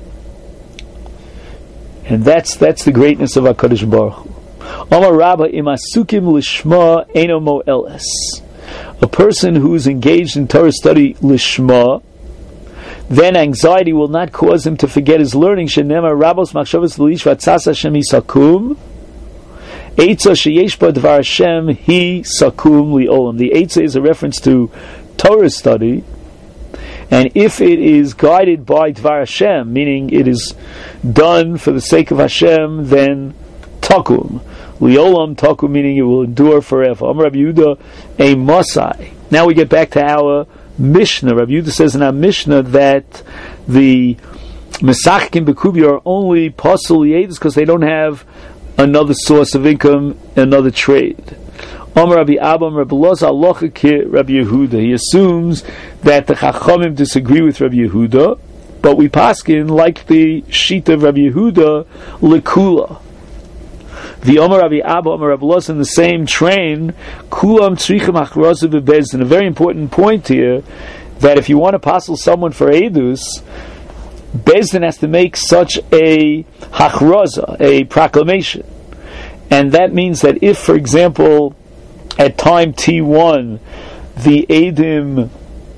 And that's that's the greatness of HaKadosh Baruch Hu. Amar Rabba imasukim lishma eno mo eles. A person who is engaged in Torah study lishma, then anxiety will not cause him to forget his learning. Shenemar rabos machshavos l'lish v'atzas Hashem yisakum. Eitzah sheyesh ba dvar Hashem hi sakum li'olam. The Eitzah is a reference to Torah study, and if it is guided by dvar Hashem, meaning it is done for the sake of Hashem, then takum. Li'olam takum, meaning it will endure forever. Amar Rabbi Yehuda a Masai. Now we get back to our Mishnah. Rabbi Yehuda says in our Mishnah that the Mesachkim Bekubi are only Pasul Yedus because they don't have another source of income, another trade. Amar Rabbi Abba, Rabbi Loza Alocha Ki Rabbi Yehuda. He assumes that the Chachamim disagree with Rabbi Yehuda, but we paskin like the Shita of Rabbi Yehuda Lekula. The Amar Rabbi Abba, Amar Rabbi Loza in the same train. Kulam Tzrichim Achroza Bebezdin. A very important point here, that if you want to passel someone for Eidus, Bezdin has to make such a hachroza, a proclamation. And that means that if, for example, at time T one, the Eidim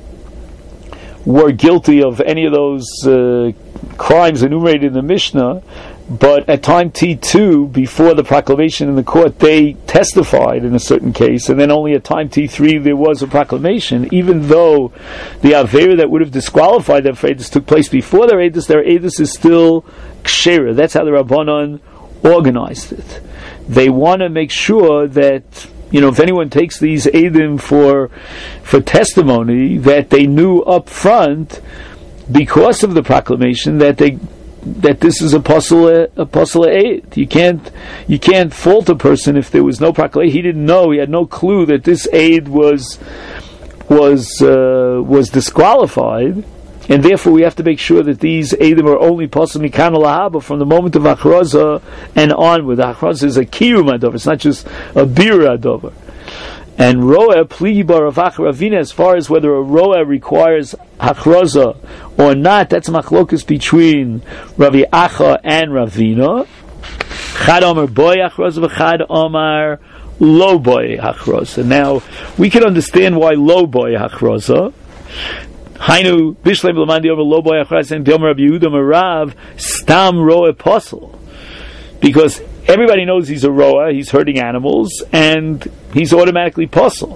were guilty of any of those uh, crimes enumerated in the Mishnah, but at time T two, before the proclamation in the court, they testified in a certain case, and then only at time T three there was a proclamation, even though the Avera that would have disqualified them for Eidus took place before their Eidus, their Eidus is still Kshera. That's how the Rabbanon organized it. They want to make sure that, you know, if anyone takes these Eidim for, for testimony, that they knew up front, because of the proclamation, that they that this is a apostle apostle aid. You can't you can't fault a person if there was no proclamation. He didn't know. He had no clue that this aid was was uh, was disqualified, and therefore we have to make sure that these aidim are only apostle mikan lahaba from the moment of achraza and onward. The achraza is a kiyum adover. It's not just a bir adover. And roa pli baravach ravina, as far as whether a roa requires hachraza or not, that's a machlokus between Ravi Acha and Ravina. Chad Omar boy hachraza, v'chad Omar lo boy hachraza. Now we can understand why lo boy hachraza. Hainu bishleim l'mandi over lo boy hachraza and Diomer Rabbi Yehuda Marav stam roa apostle, because everybody knows he's a roa, he's hurting animals, and he's automatically puzzle.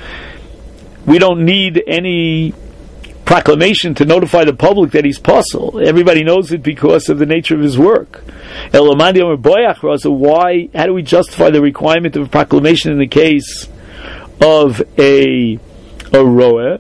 We don't need any proclamation to notify the public that he's puzzle. Everybody knows it because of the nature of his work. Why? How do we justify the requirement of a proclamation in the case of a a roa?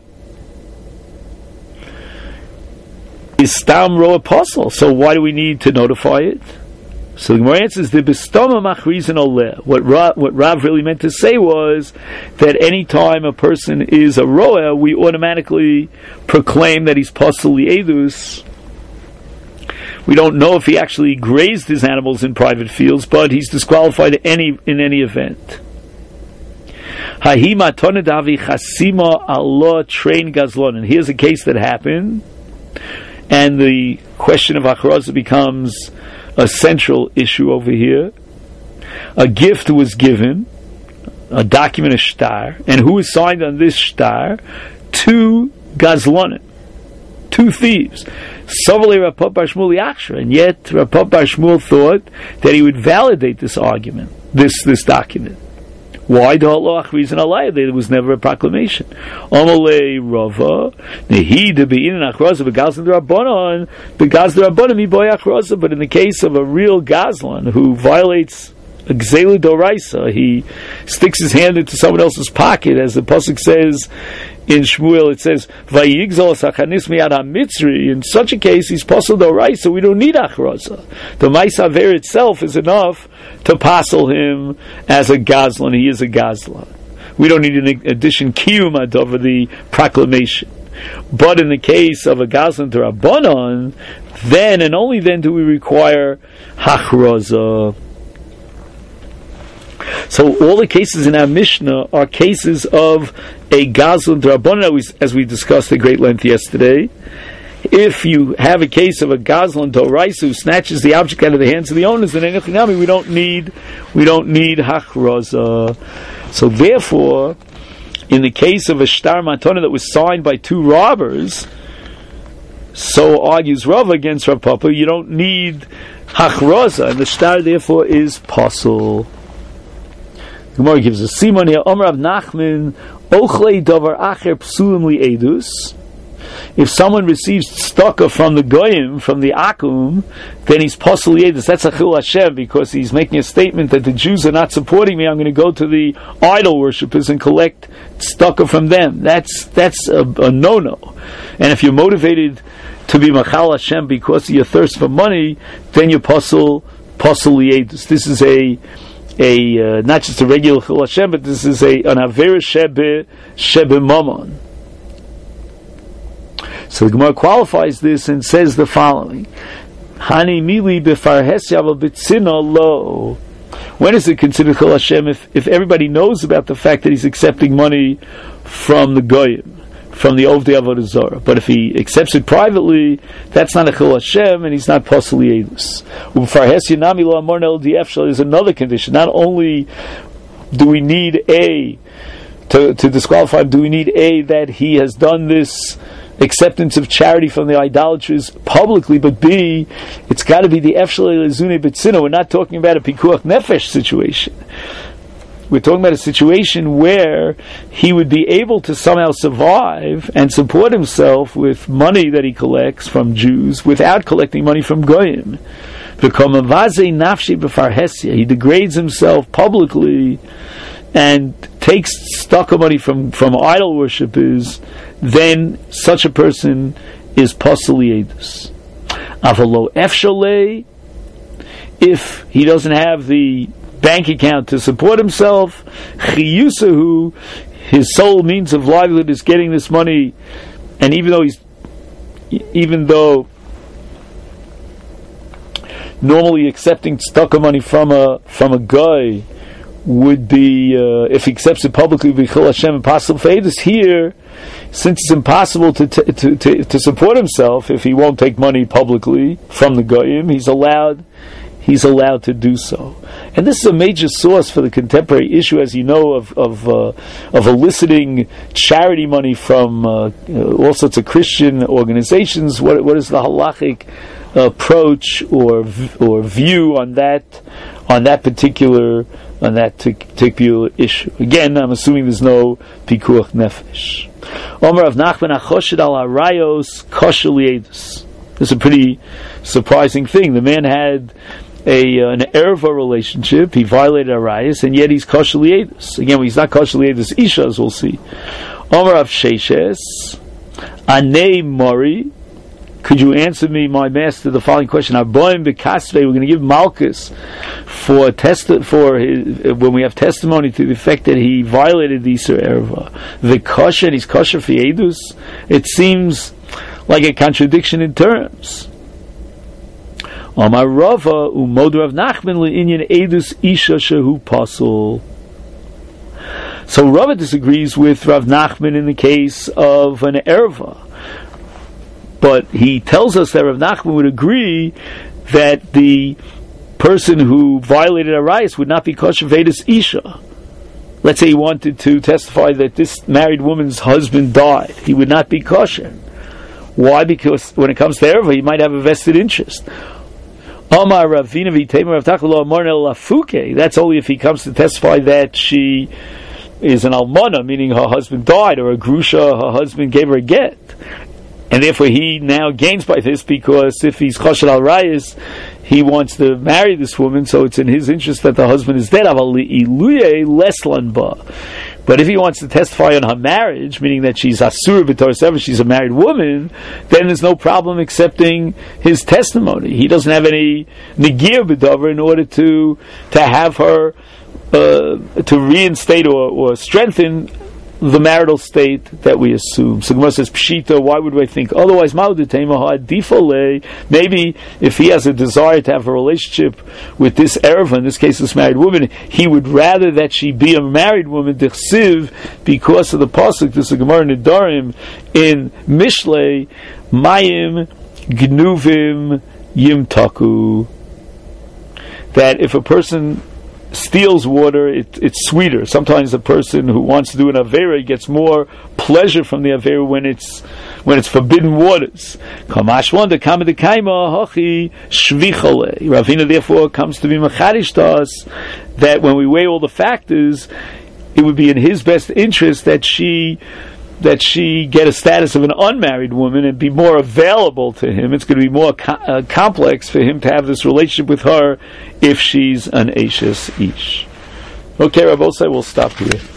Is stam roa puzzle? So why do we need to notify it? So the Gemara answers, the bestoma machrizin oleh. What Rav, what Rav really meant to say was that any time a person is a roa, we automatically proclaim that he's pasul li'edus. We don't know if he actually grazed his animals in private fields, but he's disqualified any in any event. Hahima tonadavi chasima Allah train gazlon. And here's a case that happened, and the question of achroza becomes a central issue over here. A gift was given, a document, a shtar, and who is signed on this shtar? Two gazlonim, two thieves. Sovale Rapop Bar Shmuel Yachshra, and yet Rapop Bar Shmuel thought that he would validate this argument, this this document. Why? There was never a proclamation. Amalei Rava, Nehi to be in an achraza, but Gazlan Rabbanon, the Gazlan Rabbanon mi boy achraza. But in the case of a real Gazlan who violates a Gzelu Doraisa, he sticks his hand into someone else's pocket, as the pasuk says in Shmuel. It says Vayigzol Sachanis Miyad HaMitzri. In such a case, he's pasal Doraisa. We don't need achraza. The Ma'isa Ver itself is enough to passel him as a Gazlan. He is a Gazlan. We don't need an addition kiyumad over the proclamation. But in the case of a Gazlan to Rabbanon, then and only then do we require hachraza. So all the cases in our Mishnah are cases of a Gazlan D'Rabbanan, as we discussed at great length yesterday. If you have a case of a Gazlan D'Oraisa who snatches the object out of the hands of the owners, then Enochinami, we don't need we don't need Hachraza. So therefore, in the case of a Shtar Matana that was signed by two robbers, so argues Rav against Rav Papa, you don't need Hachraza, and the Shtar therefore is Pasul. The Gemara gives a simon here. Omer Rav Nachman, Ochlei Davar Acher Psulim Li Edus. If someone receives tzedakah from the goyim, from the akum, then he's Pasul Li Edus. That's a Chil Hashem, because he's making a statement that the Jews are not supporting me. I'm going to go to the idol worshippers and collect tzedakah from them. That's that's a, a no-no. And if you're motivated to be Machal Hashem because of your thirst for money, then you're Pasul Pasul Li Edus. This is a a uh, not just a regular Chil Hashem, but this is a an Avera Shebe Shebe Mammon. So the Gemara qualifies this and says the following: Hani mili b'farhes yavel b'tzina lo. When is it considered Chil Hashem? If if everybody knows about the fact that he's accepting money from the goyim, from the Ovdei Avodah Zarah, but if he accepts it privately, that's not a Chil Hashem, and he's not Pasul Li Edus. U'b'farhes yanami lo amorna el di'efshal is another condition. Not only do we need a to to disqualify him, do we need a that he has done this acceptance of charity from the idolaters publicly, but B, it's got to be the Efshal Elezune B'tzina. We're not talking about a Pikuach Nefesh situation. We're talking about a situation where he would be able to somehow survive and support himself with money that he collects from Jews without collecting money from Goyim. He degrades himself publicly and takes tzedakah money from, from idol worshippers, then such a person is Pasul Li Edus. Avalo efshalei, if he doesn't have the bank account to support himself, chiyusahu, his sole means of livelihood is getting this money, and even though he's, even though normally accepting tzedakah money from a from a guy would be, uh, if he accepts it publicly, would be Chil Hashem and Pasul Li Edus. Here, since it's impossible to, t- to to to support himself if he won't take money publicly from the goyim, he's allowed he's allowed to do so. And this is a major source for the contemporary issue, as you know, of of uh, of eliciting charity money from uh, all sorts of Christian organizations. What what is the halachic approach or or view on that on that particular on that particular issue? Again, I'm assuming there's no pikuach nefesh. Omer Rav Nachman achoshed al harayos kosher li edus. This is a pretty surprising thing. The man had a uh, an erva relationship. He violated harayos, and yet he's kosher li edus. Again, he's not kosher li edus isha, as we'll see. Omer Rav Sheishes anei mori. Could you answer me, my master, the following question? We're going to give Malchus for testi- for his, when we have testimony to the fact that he violated the Isur Erva. The kosher, and he's kosher for Edus. It seems like a contradiction in terms. Amar Rava umod Rav Nachman le'inyan Edus isha shehu pasul. So Rava disagrees with Rav Nachman in the case of an Erva. But he tells us that Rav Nachman would agree that the person who violated Arayos would not be kosher Vedus Isha. Let's say he wanted to testify that this married woman's husband died. He would not be kosher. Why? Because when it comes to Erva, he might have a vested interest. Amar Ravina v'Teimer Rav Tachlo Amar El Lafuke. That's only if he comes to testify that she is an almana, meaning her husband died, or a grusha, her husband gave her a get. And therefore he now gains by this, because if he's Choshed al Rayis, he wants to marry this woman, so it's in his interest that the husband is dead. But if he wants to testify on her marriage, meaning that she's Asur B'Torah Sever, she's a married woman, then there's no problem accepting his testimony. He doesn't have any Negir B'Dover in order to to have her, uh, to reinstate or, or strengthen the marital state that we assume. So Gemara says, Pshita, why would we think otherwise? Maybe if he has a desire to have a relationship with this Erva, in this case this married woman, he would rather that she be a married woman, Dechsiv, because of the pasuk, this is Gemara Nedarim, in Mishlei, Mayim Gnuvim Yimtaku, that if a person steals water, it, it's sweeter. Sometimes a person who wants to do an Avera gets more pleasure from the Avera when it's when it's forbidden waters. Ravina therefore comes to be machadish to us that when we weigh all the factors, it would be in his best interest that she that she get a status of an unmarried woman and be more available to him. It's going to be more co- uh, complex for him to have this relationship with her if she's an Ashes Ish. Okay, Rabbosai, we'll stop here.